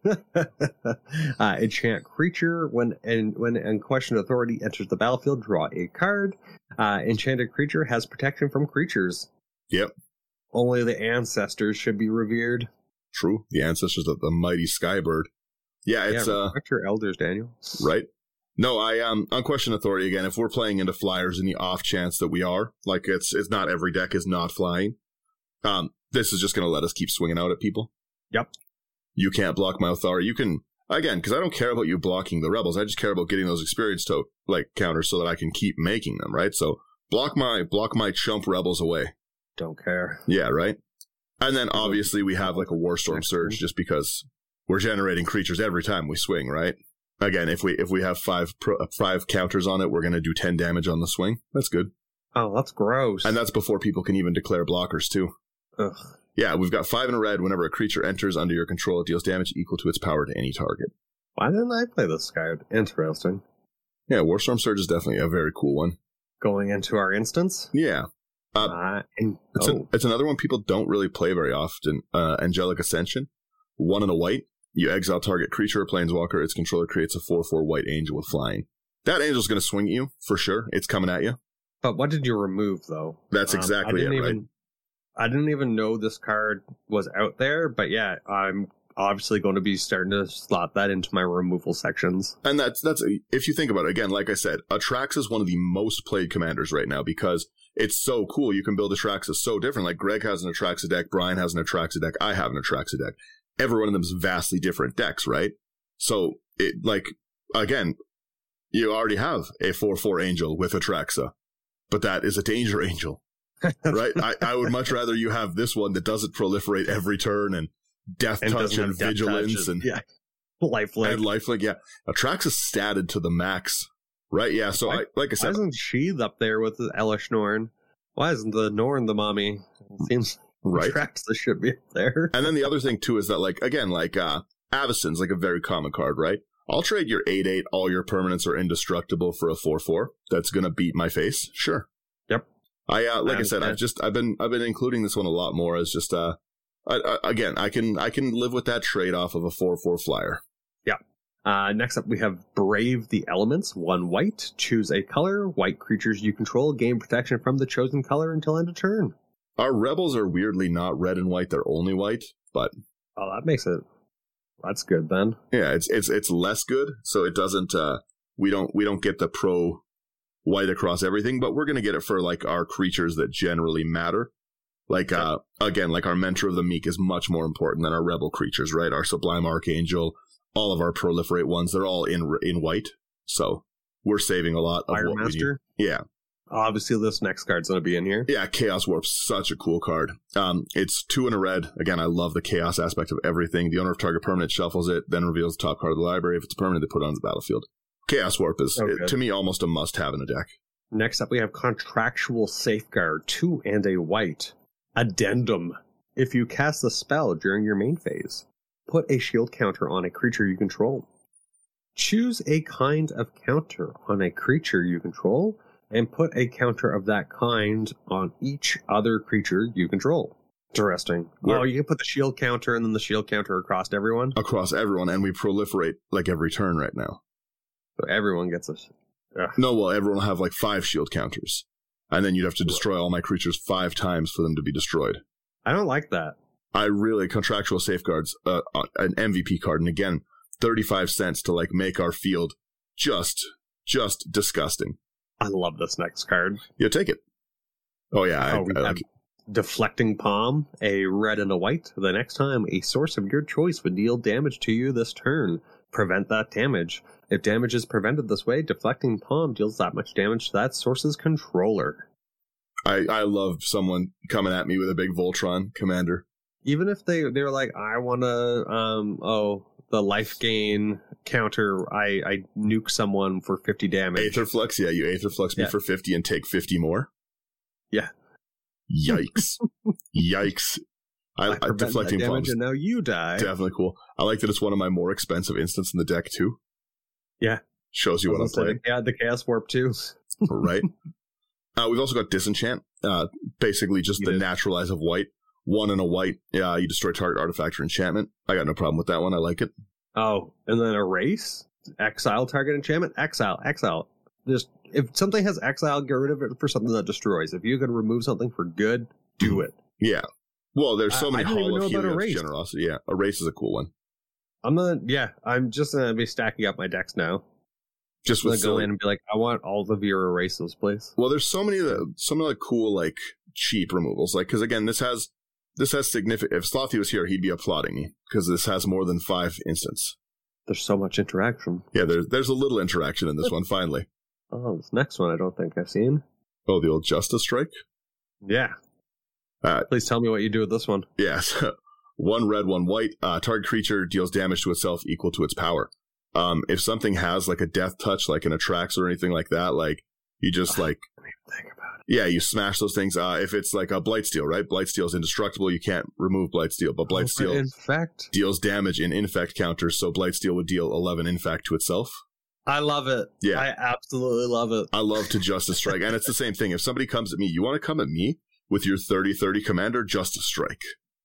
uh, enchant creature. When and when unquestioned authority enters the battlefield, draw a card. Uh, enchanted creature has protection from creatures. Yep. Only the ancestors should be revered. True. The ancestors of the mighty Skybird. Yeah, it's, yeah, uh, respect your elders, Daniel. right. No, I, um, unquestioned authority again, if we're playing into flyers in the off chance that we are, like, it's, it's not every deck is not flying. Um, this is just going to let us keep swinging out at people. Yep. You can't block my authority. You can, again, because I don't care about you blocking the rebels. I just care about getting those experience to, like, counters so that I can keep making them, right? So block my, block my chump rebels away. Don't care. Yeah, right? And then obviously we have like a Warstorm Surge just because we're generating creatures every time we swing, right? Again, if we if we have five pro, five counters on it, we're going to do ten damage on the swing. That's good. Oh, that's gross. And that's before people can even declare blockers too. Ugh. Yeah, we've got five in a red. Whenever a creature enters under your control, it deals damage equal to its power to any target. Why didn't I play this guy? Interesting. Yeah, Warstorm Surge is definitely a very cool one. Going into our instance. Yeah. Uh, Uh, and, It's, oh, an, it's another one people don't really play very often. Uh, Angelic Ascension. One in a white. You exile target creature or planeswalker. Its controller creates a four four white angel with flying. That angel's going to swing at you, for sure. It's coming at you. but what did you remove, though? That's Um, exactly I didn't it, even, right? I didn't even know this card was out there, but yeah, I'm obviously going to be starting to slot that into my removal sections. And that's, that's if you think about it, again, like I said, Atraxa is one of the most played commanders right now because it's so cool. You can build Atraxa so different. Like Greg has an Atraxa deck, Brian has an Atraxa deck, I have an Atraxa deck. Every one of them is vastly different decks, right? So, it like, again, you already have a four four angel with Atraxa, but that is a danger angel, right? I, I would much rather you have this one that doesn't proliferate every turn and death And touch doesn't and have death vigilance touch and, yeah, lifelink. and lifelink. Yeah. Atraxa statted to the max, right? Yeah. So, Why- I, like I Why said, isn't Sheath up there with the Elish Norn? Why isn't the Norn the mommy? It seems right. Atraxa should be up there. And then the other thing too is that, like, again, like uh Avacyn's like a very common card, right? I'll trade your eight eight, all your permanents are indestructible for a four four. That's gonna beat my face. Sure. Yep. I uh like I I, said, I've understand. just I've been I've been including this one a lot more as just uh I, I, again, I can I can live with that trade off of a four four flyer. Uh, next up, we have Brave the Elements. One white. Choose a color. White creatures you control gain protection from the chosen color until end of turn. Our rebels are weirdly not red and white, they're only white, but Oh, that makes it. That's good then. yeah, it's it's it's less good, so it doesn't uh we don't we don't get the pro white across everything, but we're gonna get it for like our creatures that generally matter. Like uh again, like our Mentor of the Meek is much more important than our rebel creatures, right? Our Sublime Archangel, all of our proliferate ones, they're all in in white. So we're saving a lot of Fire what Master. we need. Yeah. Obviously, this next card's going to be in here. Yeah, Chaos Warp's such a cool card. Um, it's two in a red. Again, I love the chaos aspect of everything. The owner of target permanent shuffles it, then reveals the top card of the library. If it's permanent, they put it on the battlefield. Chaos Warp is, Oh, it- good. to me, almost a must-have in a deck. Next up, we have Contractual Safeguard. Two and a white. Addendum. If you cast a spell during your main phase, put a shield counter on a creature you control. Choose a kind of counter on a creature you control, and put a counter of that kind on each other creature you control. Interesting. Where- Oh, you can put the shield counter and then the shield counter across everyone? Across everyone, and we proliferate like every turn right now. So everyone gets a... Ugh. No, well, everyone will have like five shield counters. And then you'd have to destroy all my creatures five times for them to be destroyed. I don't like that. I really, contractual safeguards, uh, an M V P card, and again, thirty-five cents to like make our field just, just disgusting. I love this next card. Yeah, take it. Oh yeah, I, Oh, we I have like it. Deflecting Palm, a red and a white. The next time a source of your choice would deal damage to you this turn, prevent that damage. If damage is prevented this way, Deflecting Palm deals that much damage to that source's controller. I, I love someone coming at me with a big Voltron commander. Even if they, they're like, I want to, um, oh, the life gain counter, I, I nuke someone for fifty damage. Aetherflux, yeah, you Aetherflux me Yeah. for fifty and take fifty more. Yeah. Yikes. Yikes. I, I I, prevent that deflecting damage bombs and now you die. definitely cool. I like that it's one of my more expensive instants in the deck too. Yeah. Shows you what I'm I was gonna playing, say, Yeah, the Chaos Warp too. right? Uh, we've also got Disenchant, uh, basically just You the did. naturalize of white. One and a white, yeah, you destroy target artifact or enchantment. I got no problem with that one. I like it. Oh, and then erase, exile target enchantment, exile, exile. Just if something has exile, get rid of it for something that destroys. If you could remove something for good, do it. Yeah. Well, there's so I- many I didn't even Hall know of about Helios Erased. generosity. Yeah, Erase is a cool one. I'm gonna, yeah, I'm just gonna be stacking up my decks now. Just I'm with gonna go silly- in and be like, I want all of your erases, please. Well, there's so many of the so many like cool like cheap removals. Like because again, this has this has significant. If Slothy was here, he'd be applauding me because this has more than five instants. There's so much interaction. Yeah, there's there's a little interaction in this one. Finally, Oh, this next one I don't think I've seen. oh, the old Justice Strike. Yeah. Uh, Please tell me what you do with this one. Yes, one red, one white. Uh, target creature deals damage to itself equal to its power. Um, if something has like a death touch, like an Atrax or anything like that, like you just like Think about it. yeah, you smash those things. Uh, if it's like a Blightsteel, right? Blightsteel is indestructible. You can't remove Blightsteel, but Blightsteel In fact, deals damage in infect counters, so Blightsteel would deal eleven infect to itself. I love it. Yeah. I absolutely love it. I love to Justice Strike, and it's the same thing. If somebody comes at me, you want to come at me with your thirty thirty commander, Justice Strike.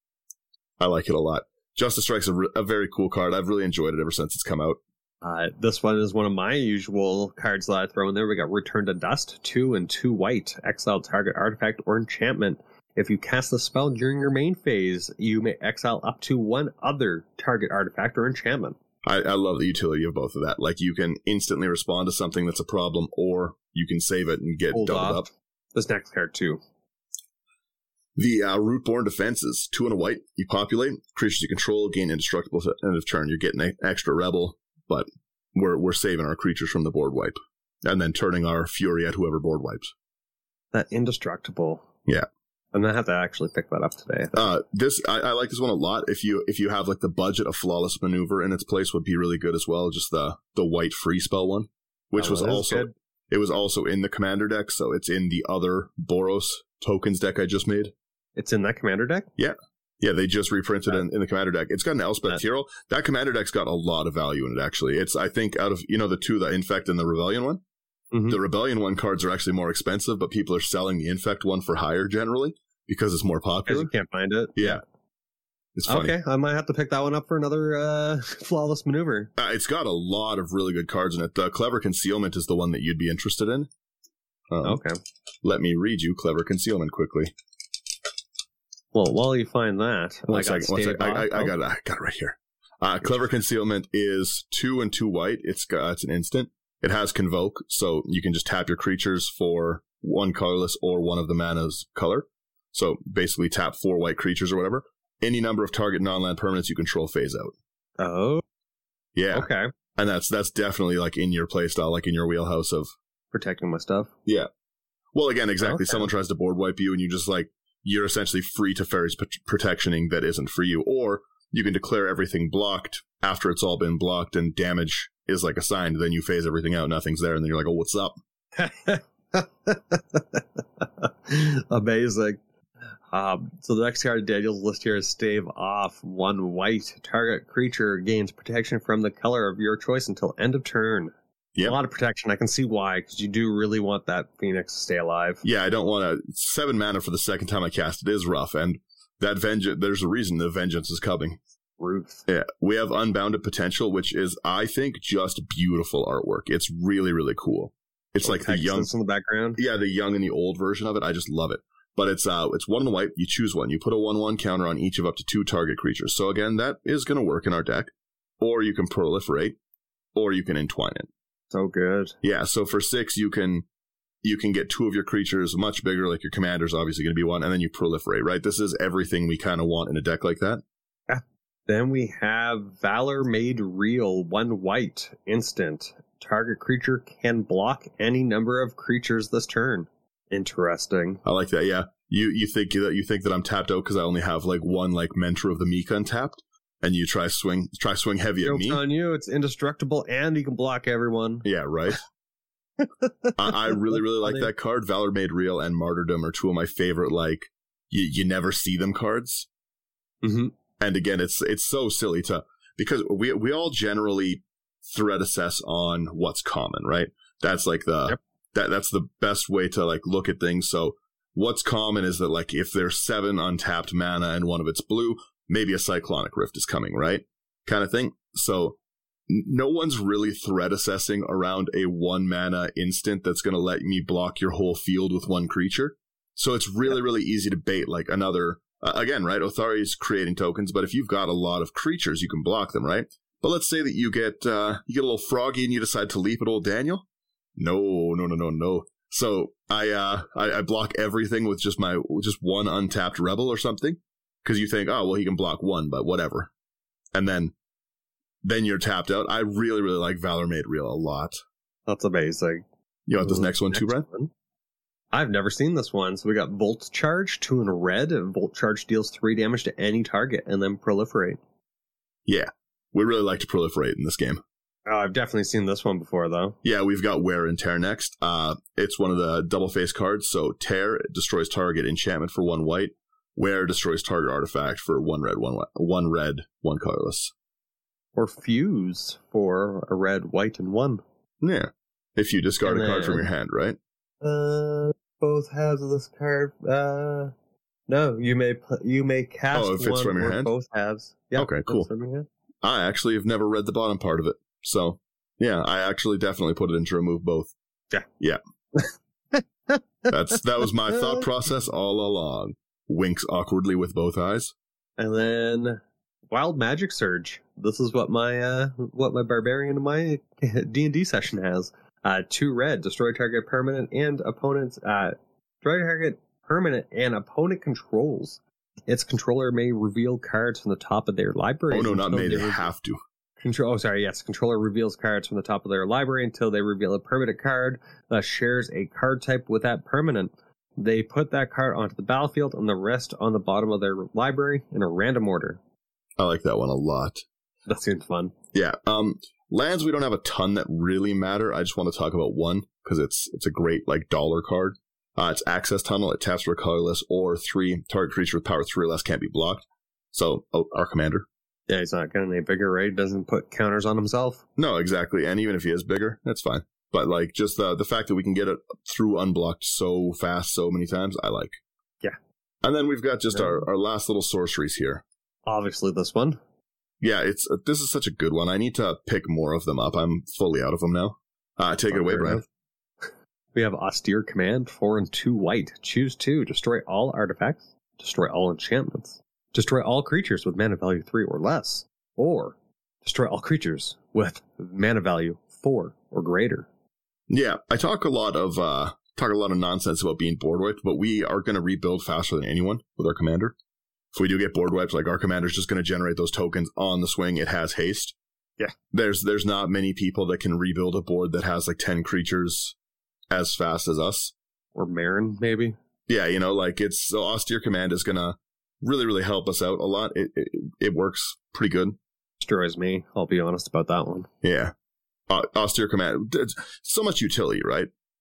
I like it a lot. Justice Strike's a, re- a very cool card. I've really enjoyed it ever since it's come out. Uh, this one is one of my usual cards that I throw in there. We got Return to Dust, two and two white, exile target artifact or enchantment. If you cast the spell during your main phase, you may exile up to one other target artifact or enchantment. I, I love the utility of both of that. Like, you can instantly respond to something that's a problem, or you can save it and get Hold doubled off. up. This next card too. The uh, Rootborn Defenses, two and a white. You populate. Creatures you control gain indestructible at the end of turn. You're getting an extra rebel, but we're we're saving our creatures from the board wipe. And then turning our fury at whoever board wipes. That indestructible. Yeah. I'm gonna have to actually pick that up today. Uh, this I, I like this one a lot. If you if you have like the budget, a Flawless Maneuver in its place would be really good as well. Just the the white free spell one, which Oh, was that is also good. it was also in the commander deck, so it's in the other Boros tokens deck I just made. It's in that commander deck. Yeah, they just reprinted it in, in the commander deck. It's got an Elspeth That- hero. That commander deck's got a lot of value in it. Actually, it's I think out of you know the two, the Infect and the Rebellion one. Mhm. The Rebellion one cards are actually more expensive, but people are selling the Infect one for higher generally because it's more Because popular. you can't find it. Yeah, it's funny. Okay, I might have to pick that one up for another uh, flawless maneuver. Uh, it's got a lot of really good cards in it. The Clever Concealment is the one that you'd be interested in. Um, Okay. Let me read you Clever Concealment quickly. Well, while you find that, One I got second, one State second. I, I, of- I got it. I got it right here. Uh, Clever Concealment is two and two white. It's got, it's an instant. It has Convoke, so you can just tap your creatures for one colorless or one of the mana's color. So basically tap four white creatures or whatever. Any number of target non-land permanents you control phase out. Oh, Yeah. okay. And that's that's definitely like in your playstyle, like in your wheelhouse of Protecting my stuff. yeah. Well, again, exactly. Okay. Someone tries to board wipe you, and you just like you're essentially free to Fairy's p- protectioning that isn't for you, or you can declare everything blocked after it's all been blocked and damage is like assigned. Then you phase everything out, nothing's there, and then you're like, oh, what's up? Amazing. Um, so the next card on Daniel's list here is Stave Off. One white. Target creature gains protection from the color of your choice until end of turn. Yep. A lot of protection. I can see why, because you do really want that Phoenix to stay alive. Yeah, I don't want to. Seven mana for the second time I cast it is rough, and that vengeance. There's a reason the vengeance is coming. Ruth. Yeah, we have Unbounded Potential, which is, I think, just beautiful artwork. It's really, really cool. It's Oh, like the young, in the background. yeah, the young and the old version of it. I just love it. But it's uh, it's one in the white. You choose one. You put a one-one counter on each of up to two target creatures. So again, that is going to work in our deck. Or you can proliferate, or you can entwine it. So good. Yeah. So for six, you can you can get two of your creatures much bigger. Like your commander's obviously going to be one, and then you proliferate. Right. This is everything we kind of want in a deck like that. Yeah. Then we have Valor Made Real. One white instant. Target creature can block any number of creatures this turn. Interesting. I like that. Yeah, you you think that you think that I'm tapped out because I only have like one like Mentor of the Meek untapped, and you try swing try swing heavy at Joke's me. on you. It's indestructible, and you can block everyone. Yeah, right. I, I really really like that card. Valor Made Real and Martyrdom are two of my favorite. Like you you never see them cards. Mm-hmm. And again, it's it's so silly to because we we all generally threat assess on what's common, right? That's like the. Yep. That that's the best way to like look at things. So what's common is that like if there's seven untapped mana and one of it's blue, maybe a Cyclonic Rift is coming, right? Kind of thing. So n- no one's really threat assessing around a one mana instant that's going to let me block your whole field with one creature. So it's really, really easy to bait like another, uh, again, right? Othari is creating tokens, but if you've got a lot of creatures, you can block them, right? But let's say that you get, uh, you get a little froggy and you decide to leap at old Daniel. No, no, no, no, no. So I, uh, I, I block everything with just my, just one untapped rebel or something. Cause you think, oh, well, he can block one, but whatever. And then, then you're tapped out. I really, really like Valor Made Real a lot. That's amazing. You want this next one next too, Brent? One. I've never seen this one. So we got Volt Charge, two in a red. And Volt Charge deals three damage to any target and then proliferate. Yeah. We really like to proliferate in this game. Oh, I've definitely seen this one before, though. Yeah, we've got Wear and Tear next. Uh, it's one of the double face cards. So Tear it destroys target enchantment for one white. Wear destroys target artifact for one red, one white, one red, one colorless. Or Fuse for a red, white, and one. Yeah, if you discard and a card then, from your hand, right? Uh, both halves of this card. Uh, no, you may put, you may cast. Oh, if it's one from your or hand. Both halves. Yeah. Okay, cool. I actually have never read the bottom part of it. So, yeah, I actually definitely put it into remove both. Yeah. Yeah. That's That was my thought process all along. Winks awkwardly with both eyes. And then Wild Magic Surge. This is what my uh, what my Barbarian in my D and D session has. Uh, two red, destroy target permanent and opponent's uh, destroy target permanent and opponent controls. Its controller may reveal cards from the top of their library. Oh no, not may. They, they re- have to. Control. Oh, sorry. Yes, controller reveals cards from the top of their library until they reveal a permanent card that shares a card type with that permanent. They put that card onto the battlefield and the rest on the bottom of their library in a random order. I like that one a lot. That seems fun. Yeah. Um, lands we don't have a ton that really matter. I just want to talk about one because it's it's a great like dollar card. Uh, it's Access Tunnel. It taps for a colorless or three target creature with power three or less can't be blocked. So, oh, our commander. Yeah, he's not getting any bigger, right? He doesn't put counters on himself. No, exactly. And even if he is bigger, that's fine. But like just the the fact that we can get it through unblocked so fast, so many times, I like. Yeah. And then we've got just our, our last little sorceries here. Obviously, this one. Yeah, it's uh, this is such a good one. I need to pick more of them up. I'm fully out of them now. Uh, take it away, Brian. We have Austere Command, four and two white. Choose two. Destroy all artifacts. Destroy all enchantments. Destroy all creatures with mana value three or less. Or destroy all creatures with mana value four or greater. Yeah, I talk a lot of uh, talk a lot of nonsense about being board wiped, but we are going to rebuild faster than anyone with our commander. If we do get board wipes, like our commander's just going to generate those tokens on the swing. It has haste. Yeah, there's there's not many people that can rebuild a board that has like ten creatures as fast as us. Or Marin, maybe. Yeah, you know, like it's so Austere Command is going to really really help us out a lot. It, it it works pretty good. Destroys me. I'll be honest about that one. Yeah. Uh, austere Command, so much utility, right?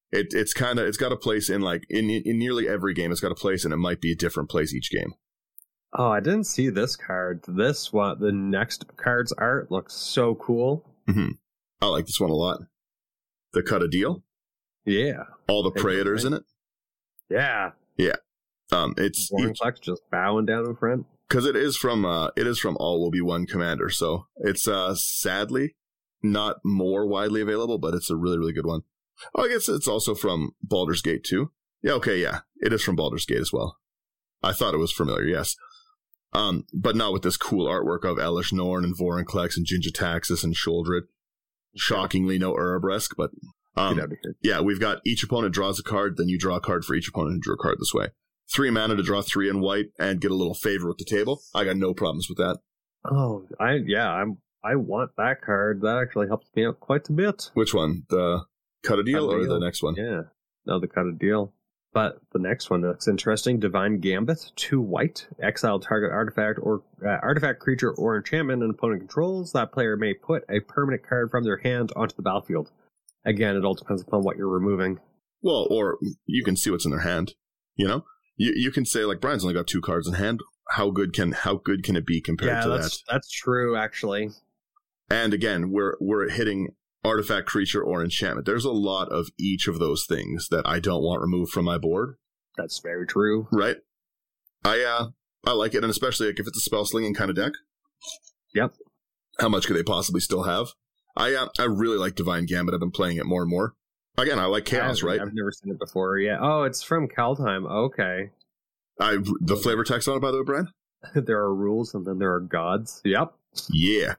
It, it's kind of, it's got a place in like, in, in nearly every game, it's got a place and it might be a different place each game. Oh, I didn't see this card. This one, the next card's art looks so cool. Mm-hmm. I like this one a lot. The Cut a Deal. Yeah. All the Praetors in it. Yeah. Yeah. Um, it's Vorinclex just bowing down in front. Because it is from, uh, it is from All Will Be One Commander. So it's, uh, sadly not more widely available, but it's a really, really good one. Oh, I guess it's also from Baldur's Gate too. Yeah, okay, yeah. It is from Baldur's Gate as well. I thought it was familiar, yes. Um, but not with this cool artwork of Elesh Norn and Vorinclex and Jin-Gitaxias and Sheoldred. Shockingly no Urabrask, but um, yeah, we've got each opponent draws a card, then you draw a card for each opponent who drew a card this way. Three mana to draw three in white and get a little favor with the table. I got no problems with that. Oh, I yeah, I'm I want that card. That actually helps me out quite a bit. Which one? The Cut a Deal Cut a or Deal. the next one? Yeah, no, the Cut a Deal. But the next one looks interesting. Divine Gambit, two white, exile target artifact or uh, artifact creature or enchantment an opponent controls. That player may put a permanent card from their hand onto the battlefield. Again, it all depends upon what you're removing. Well, or you can see what's in their hand. You know, you you can say like Brian's only got two cards in hand. How good can how good can it be compared yeah, to that's, that? That's true, actually. And again, we're we're hitting artifact, creature, or enchantment. There's a lot of each of those things that I don't want removed from my board. That's very true. Right? I uh I like it, and especially like if it's a spell slinging kind of deck. Yep. How much could they possibly still have? I uh, I really like Divine Gambit. I've been playing it more and more. Again, I like Chaos, I've, right? I've never seen it before. Yeah. Oh, it's from Kaldheim. Okay. I the flavor text on it, by the way, Brian. There are rules, and then there are gods. Yep. Yeah.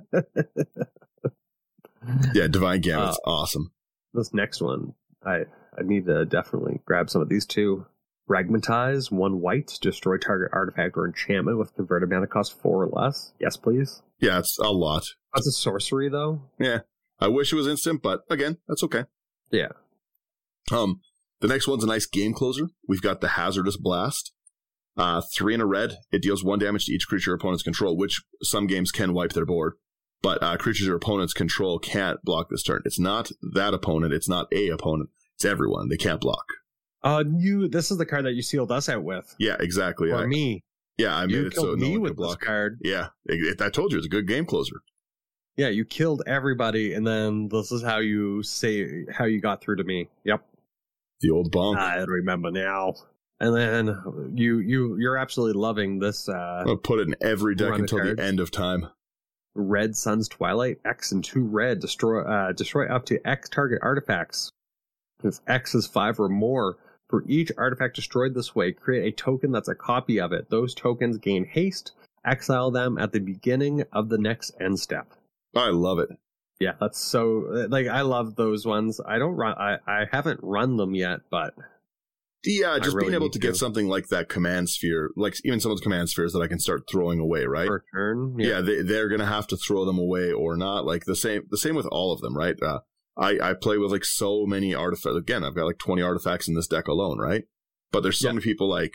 Yeah, Divine Gambit's uh, awesome. This next one, I I need to definitely grab some of these two. Fragmentize, one white, destroy target artifact or enchantment with converted mana cost four or less. Yes, please. Yeah, it's a lot. That's a sorcery, though. Yeah. I wish it was instant, but again, that's okay. Yeah. Um, the next one's a nice game closer. We've got the Hazardous Blast. Uh, three in a red. It deals one damage to each creature your opponents control, which some games can wipe their board. But uh, creatures your opponents control can't block this turn. It's not that opponent. It's not a opponent. It's everyone. They can't block. Uh, you. This is the card that you sealed us out with. Yeah, exactly. Or I, me. Yeah, I made you it so killed no me one with could block. this card. Yeah, it, it, I told you it's a good game closer. Yeah, you killed everybody, and then this is how you say how you got through to me. Yep. The old bonk. I remember now. And then you you you're absolutely loving this. Uh, I'll put it in every deck run of until the cards. end of time. Red Sun's Twilight, X and two red, destroy uh, destroy up to X target artifacts. If X is five or more, for each artifact destroyed this way, create a token that's a copy of it. Those tokens gain haste. Exile them at the beginning of the next end step. I love it. Yeah, that's so like I love those ones. I don't run. I I haven't run them yet, but Yeah, just really being able need to get to. something like that command sphere, like even some of those command spheres that I can start throwing away, right? per turn. Yeah, they, they're going to have to throw them away or not. Like the same the same with all of them, right? Uh, I, I play with like so many artifacts. Again, I've got like twenty artifacts in this deck alone, right? But there's so Yeah. many people like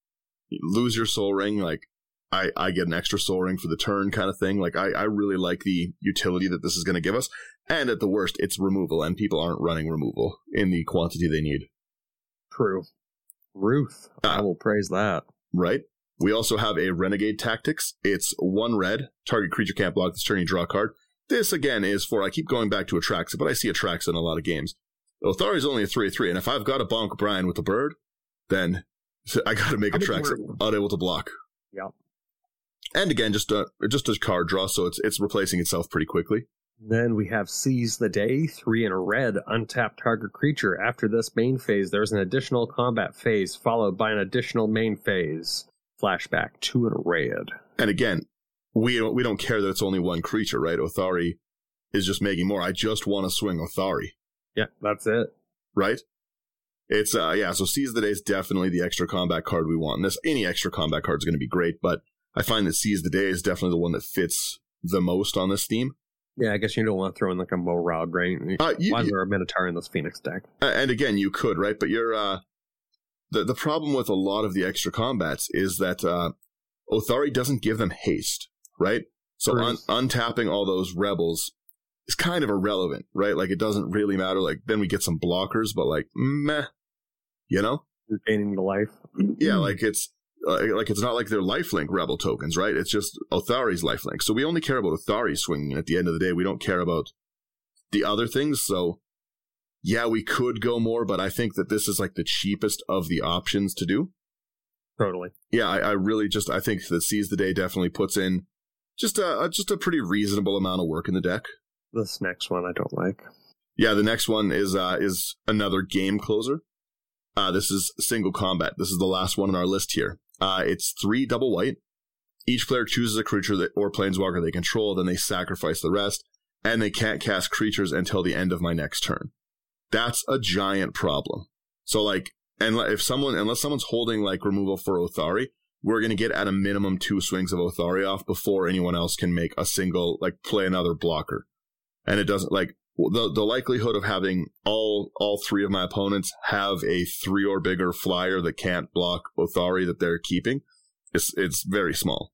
lose your soul ring, like I, I get an extra soul ring for the turn kind of thing. Like I, I really like the utility that this is going to give us. And at the worst, it's removal, and people aren't running removal in the quantity they need. True. Ruth, I Ah. will praise that. Right? We also have a Renegade Tactics. It's one red. Target creature can't block this turn. You draw a card. This, again, is for, I keep going back to Atraxa, but I see Atraxa in a lot of games. Othari's only a three three, and if I've got to bonk Brian with the bird, then I got to make How much Atraxa more- unable to block. Yep. And again, just a, just a card draw, so it's it's replacing itself pretty quickly. Then we have Seize the Day, three in a red, untapped target creature. After this main phase, there's an additional combat phase, followed by an additional main phase. Flashback, two in a red. And again, we don't, we don't care that it's only one creature, right? Othari is just making more. I just want to swing Othari. Yeah, that's it. Right? It's, uh, yeah, so Seize the Day is definitely the extra combat card we want. And this, any extra combat card is going to be great, but I find that Seize the Day is definitely the one that fits the most on this theme. Yeah, I guess you don't want to throw in like a Morog, right? Uh, you, Why is you- there a Minotaur in this Phoenix deck? and again, you could, right? But you're, uh, the, the problem with a lot of the extra combats is that, uh, Othari doesn't give them haste, right? So un- True. untapping all those rebels is kind of irrelevant, right? Like, it doesn't really matter. Like, then we get some blockers, but like, meh, you know? You're gaining the life. Yeah, like it's uh, like it's not like they're lifelink rebel tokens, right? It's just Othari's lifelink. So we only care about Othari swinging. At the end of the day, we don't care about the other things. So yeah, we could go more, but I think that this is like the cheapest of the options to do. Totally. Yeah, I, I really just I think that Seize the Day definitely puts in just a just a pretty reasonable amount of work in the deck. This next one I don't like. Yeah, the next one is uh, is another game closer. Uh, this is single combat. This is the last one on our list here. Uh, it's three double white. Each player chooses a creature that, or planeswalker they control, then they sacrifice the rest, and they can't cast creatures until the end of my next turn. That's a giant problem. So, like, and if someone, unless someone's holding like removal for Othari, we're going to get at a minimum two swings of Othari off before anyone else can make a single, like, play another blocker. And it doesn't, like, The the likelihood of having all all three of my opponents have a three or bigger flyer that can't block Othari that they're keeping is it's very small.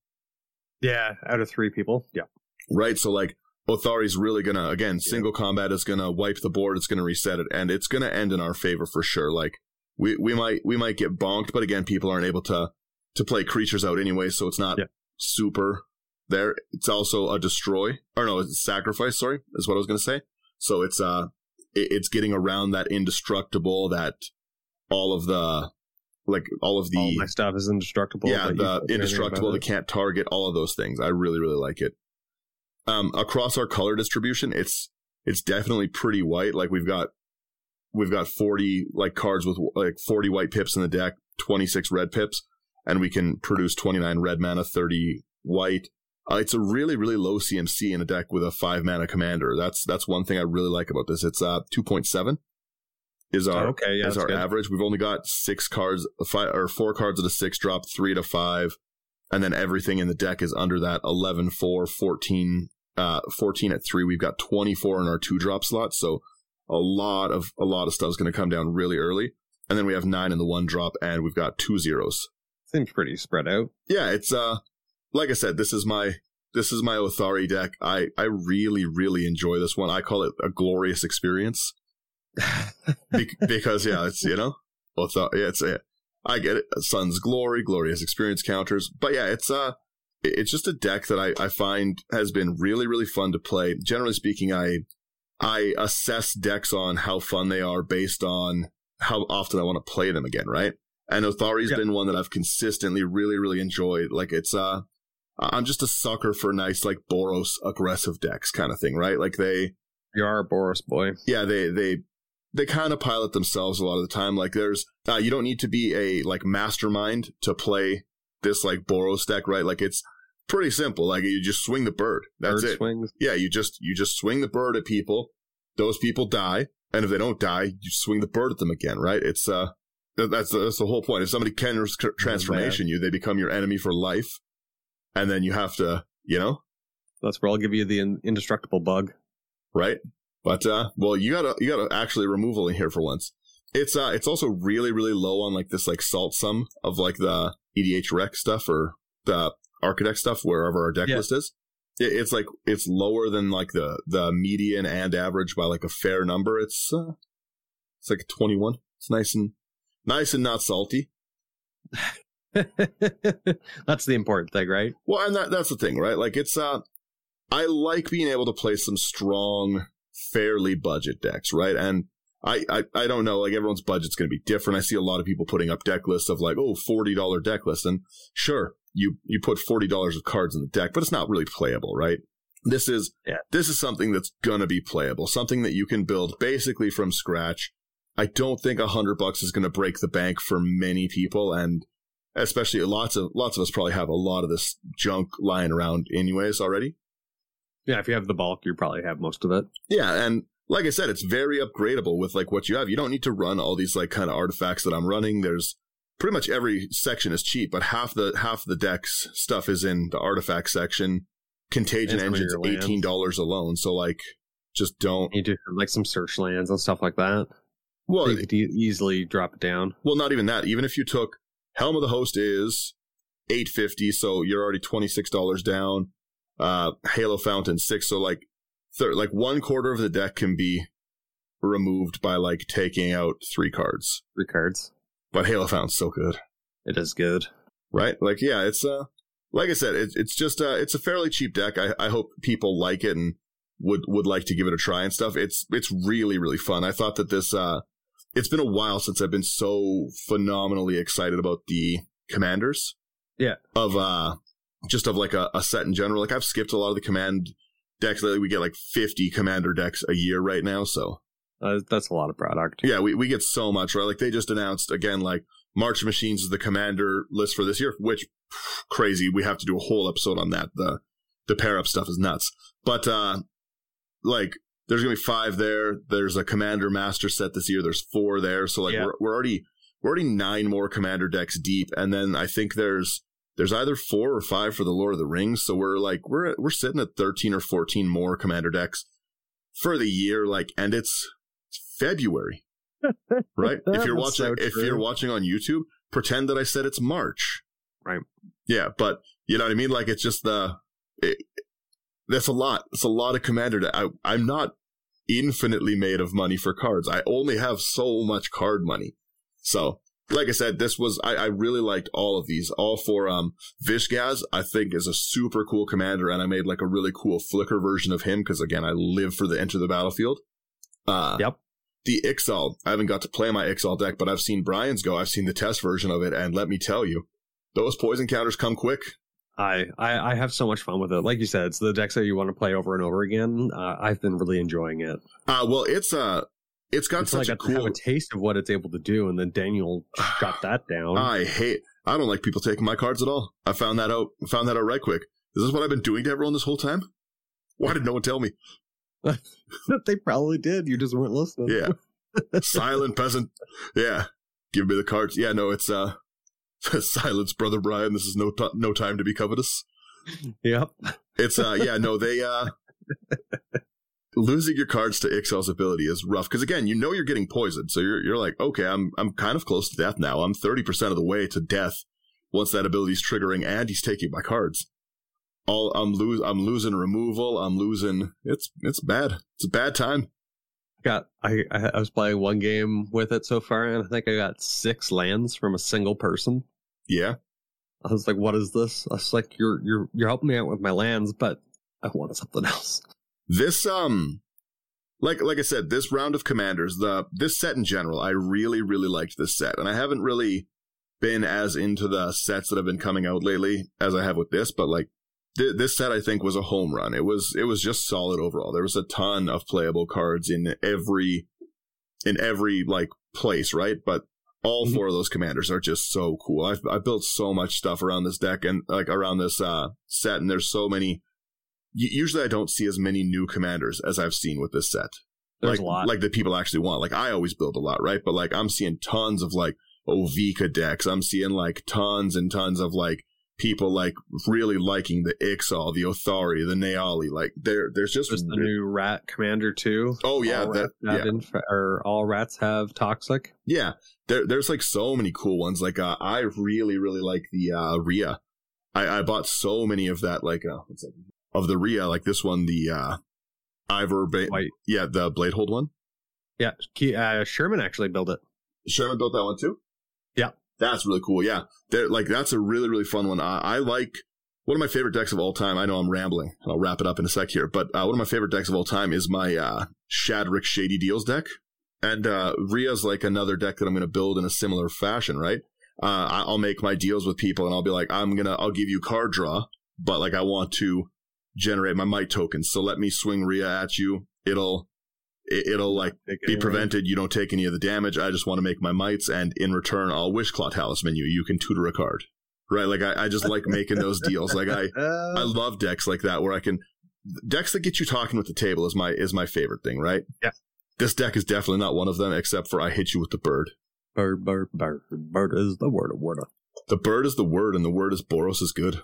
Yeah, out of three people. Yeah. Right. So like Othari's really gonna again single yeah. combat is gonna wipe the board. It's gonna reset it, and it's gonna end in our favor for sure. Like we we might we might get bonked, but again, people aren't able to to play creatures out anyway, so it's not yeah. super there. It's also a destroy or no, it's a sacrifice. Sorry, is what I was gonna say. So it's uh, it's getting around that indestructible, that all of the, like all of the all my stuff is indestructible. Yeah, the indestructible that can't target, all of those things. I really really like it. Um, across our color distribution, it's it's definitely pretty white. Like we've got we've got forty like cards with like forty white pips in the deck, twenty-six red pips, and we can produce twenty-nine red mana, thirty white. Uh, it's a really, really low C M C in a deck with a five mana commander. That's that's one thing I really like about this. It's uh two point seven is our oh, okay, yeah, is our good. average. We've only got six cards, five or four cards at a six drop, three to five, and then everything in the deck is under that eleven, four, fourteen, uh, fourteen at three. We've got twenty-four in our two drop slot, so a lot of a lot of stuff is going to come down really early. And then we have nine in the one drop, and we've got two zeros. Seems pretty spread out. Yeah, it's uh. Like I said, this is my this is my Othari deck. I, I really, really enjoy this one. I call it a glorious experience. Be- because, yeah, it's, you know, Othari, yeah, it's, yeah, I get it. Sun's Glory, glorious experience counters. But yeah, it's uh, it's just a deck that I, I find has been really, really fun to play. Generally speaking, I I assess decks on how fun they are based on how often I want to play them again, right? And Othari's yep. been one that I've consistently really, really enjoyed. Like, it's uh. I'm just a sucker for nice, like, Boros aggressive decks kind of thing, right? Like, they... You are a Boros boy. Yeah, they they they kind of pilot themselves a lot of the time. Like, there's... Uh, you don't need to be a, like, mastermind to play this, like, Boros deck, right? Like, it's pretty simple. Like, you just swing the bird. That's bird it. Swings. Yeah, you just you just swing the bird at people. Those people die. And if they don't die, you swing the bird at them again, right? It's... uh That's, that's the whole point. If somebody can transformation you, they become your enemy for life. And then you have to, you know, that's where I'll give you the in- indestructible bug, right? But uh, well, you gotta you gotta actually removal in here for once. It's uh, it's also really really low on like this like salt sum of like the E D H rec stuff or the architect stuff wherever our deck yeah. list is. It, it's like it's lower than like the the median and average by like a fair number. It's uh, it's like twenty-one. It's nice and nice and not salty. That's the important thing, right? Well, and that that's the thing, right? Like, it's uh I like being able to play some strong, fairly budget decks, right? And I I, I don't know, like, everyone's budget's going to be different. I see a lot of people putting up deck lists of like, oh, forty dollars deck list, and sure, you you put forty dollars of cards in the deck, but it's not really playable, right? This is yeah. this is something that's gonna be playable, something that you can build basically from scratch. I don't think a hundred bucks is going to break the bank for many people, and especially lots of lots of us probably have a lot of this junk lying around anyways already. Yeah, if you have the bulk, you probably have most of it. Yeah, and like I said, it's very upgradable with like what you have. You don't need to run all these like kind of artifacts that I'm running. There's pretty much every section is cheap, but half the half the deck's stuff is in the artifact section. Contagion Engine's eighteen dollars alone, so like just don't. You do like some search lands and stuff like that. Well, so you could e- easily drop it down. Well, not even that. Even if you took Helm of the Host is eight fifty, so you're already twenty-six dollars down. Uh, Halo Fountain six, so like third, like one quarter of the deck can be removed by like taking out three cards. Three cards. But Halofound's so good. It is good. Right? Like, yeah, it's, uh, like I said, it, it's just, uh, it's a fairly cheap deck. I, I hope people like it and would, would like to give it a try and stuff. It's, it's really, really fun. I thought that this, uh, it's been a while since I've been so phenomenally excited about the commanders. Yeah. Of, uh, just of like a, a set in general. Like I've skipped a lot of the command decks lately. We get like fifty commander decks a year right now. So uh, that's a lot of product. Yeah. We, we get so much, right? Like they just announced again, like March of Machines is the commander list for this year, which crazy. We have to do a whole episode on that. The, the pair up stuff is nuts, but, uh, like, there's going to be five there. There's a Commander Master set this year. There's four there. So like yeah. we're, we're already, we're already nine more Commander decks deep. And then I think there's, there's either four or five for the Lord of the Rings. So we're like, we're, we're sitting at thirteen or fourteen more Commander decks for the year. Like, and it's February, right? If you're watching, so if you're watching on YouTube, pretend that I said it's March. Right. Yeah. But you know what I mean? Like it's just the, it, that's a lot. It's a lot of Commander. De- I, I'm not infinitely made of money for cards. I only have so much card money. So, like I said, this was, I, I really liked all of these. All for, um, Vishgaz, I think is a super cool commander, and I made like a really cool Flicker version of him, because again, I live for the Enter the Battlefield. Uh, yep. The Ixal, I haven't got to play my Ixal deck, but I've seen Brian's go. I've seen the test version of it, and let me tell you, those poison counters come quick. I, I, I have so much fun with it. Like you said, it's the decks that you want to play over and over again. Uh, I've been really enjoying it. Uh, well, it's uh, it's got it's such like a cool... have a taste of what it's able to do, and then Daniel got that down. I hate... I don't like people taking my cards at all. I found that out. Found that out right quick. Is this what I've been doing to everyone this whole time? Why did no one tell me? They probably did. You just weren't listening. Yeah. Silent peasant. Yeah. Give me the cards. Yeah, no, it's... uh. Silence, brother Brian. This is no t- no time to be covetous. Yep. It's uh yeah no they uh losing your cards to Ixal's ability is rough, because again, you know you're getting poisoned, so you're you're like, okay, I'm I'm kind of close to death now. I'm thirty percent of the way to death once that ability's triggering, and he's taking my cards. All I'm lose I'm losing removal. I'm losing. It's it's bad. It's a bad time. Got I I was playing one game with it so far, and I think I got six lands from a single person. Yeah. I was like, what is this? I was like, you're you're you're helping me out with my lands, but I want something else. This um like like I said, this round of commanders, the this set in general, I really, really liked this set. And I haven't really been as into the sets that have been coming out lately as I have with this, but like th- this set I think was a home run. It was it was just solid overall. There was a ton of playable cards in every in every like place, right? But all four of those commanders are just so cool. I've, I've built so much stuff around this deck and like around this uh, set, and there's so many. Usually I don't see as many new commanders as I've seen with this set. There's like, a lot. Like that people actually want. Like I always build a lot, right? But like I'm seeing tons of like Ovika decks. I'm seeing like tons and tons of like people like really liking the Ixal, the Othari, the Naali. Like there, there's just there's the new rat commander too. Oh yeah, all that rats yeah. Inf- or all rats have toxic. Yeah, there, there's like so many cool ones. Like uh, I really, really like the uh, Rhea. I, I bought so many of that. Like uh, what's that? Of the Rhea, like this one, the uh, Ivor, ba- White. yeah, the Bladehold one. Yeah, uh, Sherman actually built it. Sherman built that one too. Yeah, that's really cool. Yeah, They're, like that's a really, really fun one. I, I like one of my favorite decks of all time. I know I'm rambling, and I'll wrap it up in a sec here. But uh, one of my favorite decks of all time is my uh, Shadrick Shady Deals deck, and uh, Rhea's like another deck that I'm going to build in a similar fashion. Right? Uh, I'll make my deals with people, and I'll be like, I'm gonna, I'll give you card draw, but like I want to generate my might tokens. So let me swing Rhea at you. It'll, it, it'll like be prevented. You don't take any of the damage. I just want to make my mites, and in return, I'll Wishclaw Talisman you. You can tutor a card, right? Like I, I just like making those deals. Like I, I love decks like that where I can decks that get you talking with the table is my is my favorite thing, right? Yeah. This deck is definitely not one of them, except for I hit you with the bird. Bird, bird, bird, bird is the word of word. The bird is the word, and the word is Boros is good.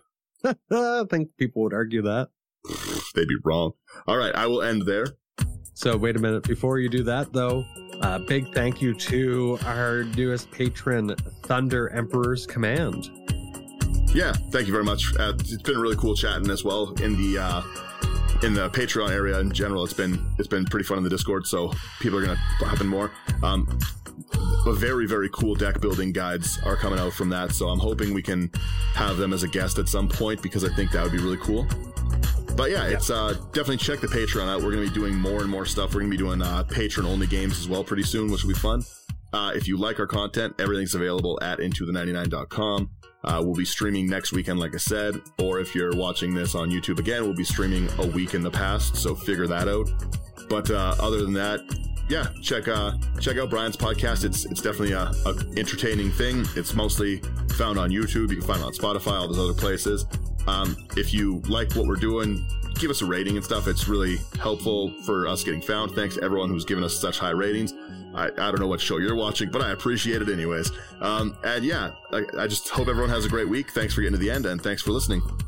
I think people would argue that. They'd be wrong. All right, I will end there. So wait a minute. Before you do that, though, uh, big thank you to our newest patron, Thunder Emperor's Command. Yeah, thank you very much. Uh, it's been really cool chatting as well in the uh, in the Patreon area in general, it's been it's been pretty fun in the Discord, so people are going to happen more. Um, very, very cool deck building guides are coming out from that, so I'm hoping we can have them as a guest at some point, because I think that would be really cool. But yeah, it's uh, definitely check the Patreon out. We're going to be doing more and more stuff. We're going to be doing uh, patron-only games as well pretty soon, which will be fun. Uh, if you like our content, everything's available at into the ninety-nine dot com. Uh, we'll be streaming next weekend, like I said, or if you're watching this on YouTube again, we'll be streaming a week in the past, so figure that out. But uh, other than that, yeah, check uh, check out Brian's podcast. It's it's definitely a, a entertaining thing. It's mostly found on YouTube. You can find it on Spotify, all those other places. Um, if you like what we're doing, give us a rating and stuff. It's really helpful for us getting found. Thanks to everyone who's given us such high ratings. I, I don't know what show you're watching, but I appreciate it anyways. Um, and yeah, I, I just hope everyone has a great week. Thanks for getting to the end, and thanks for listening.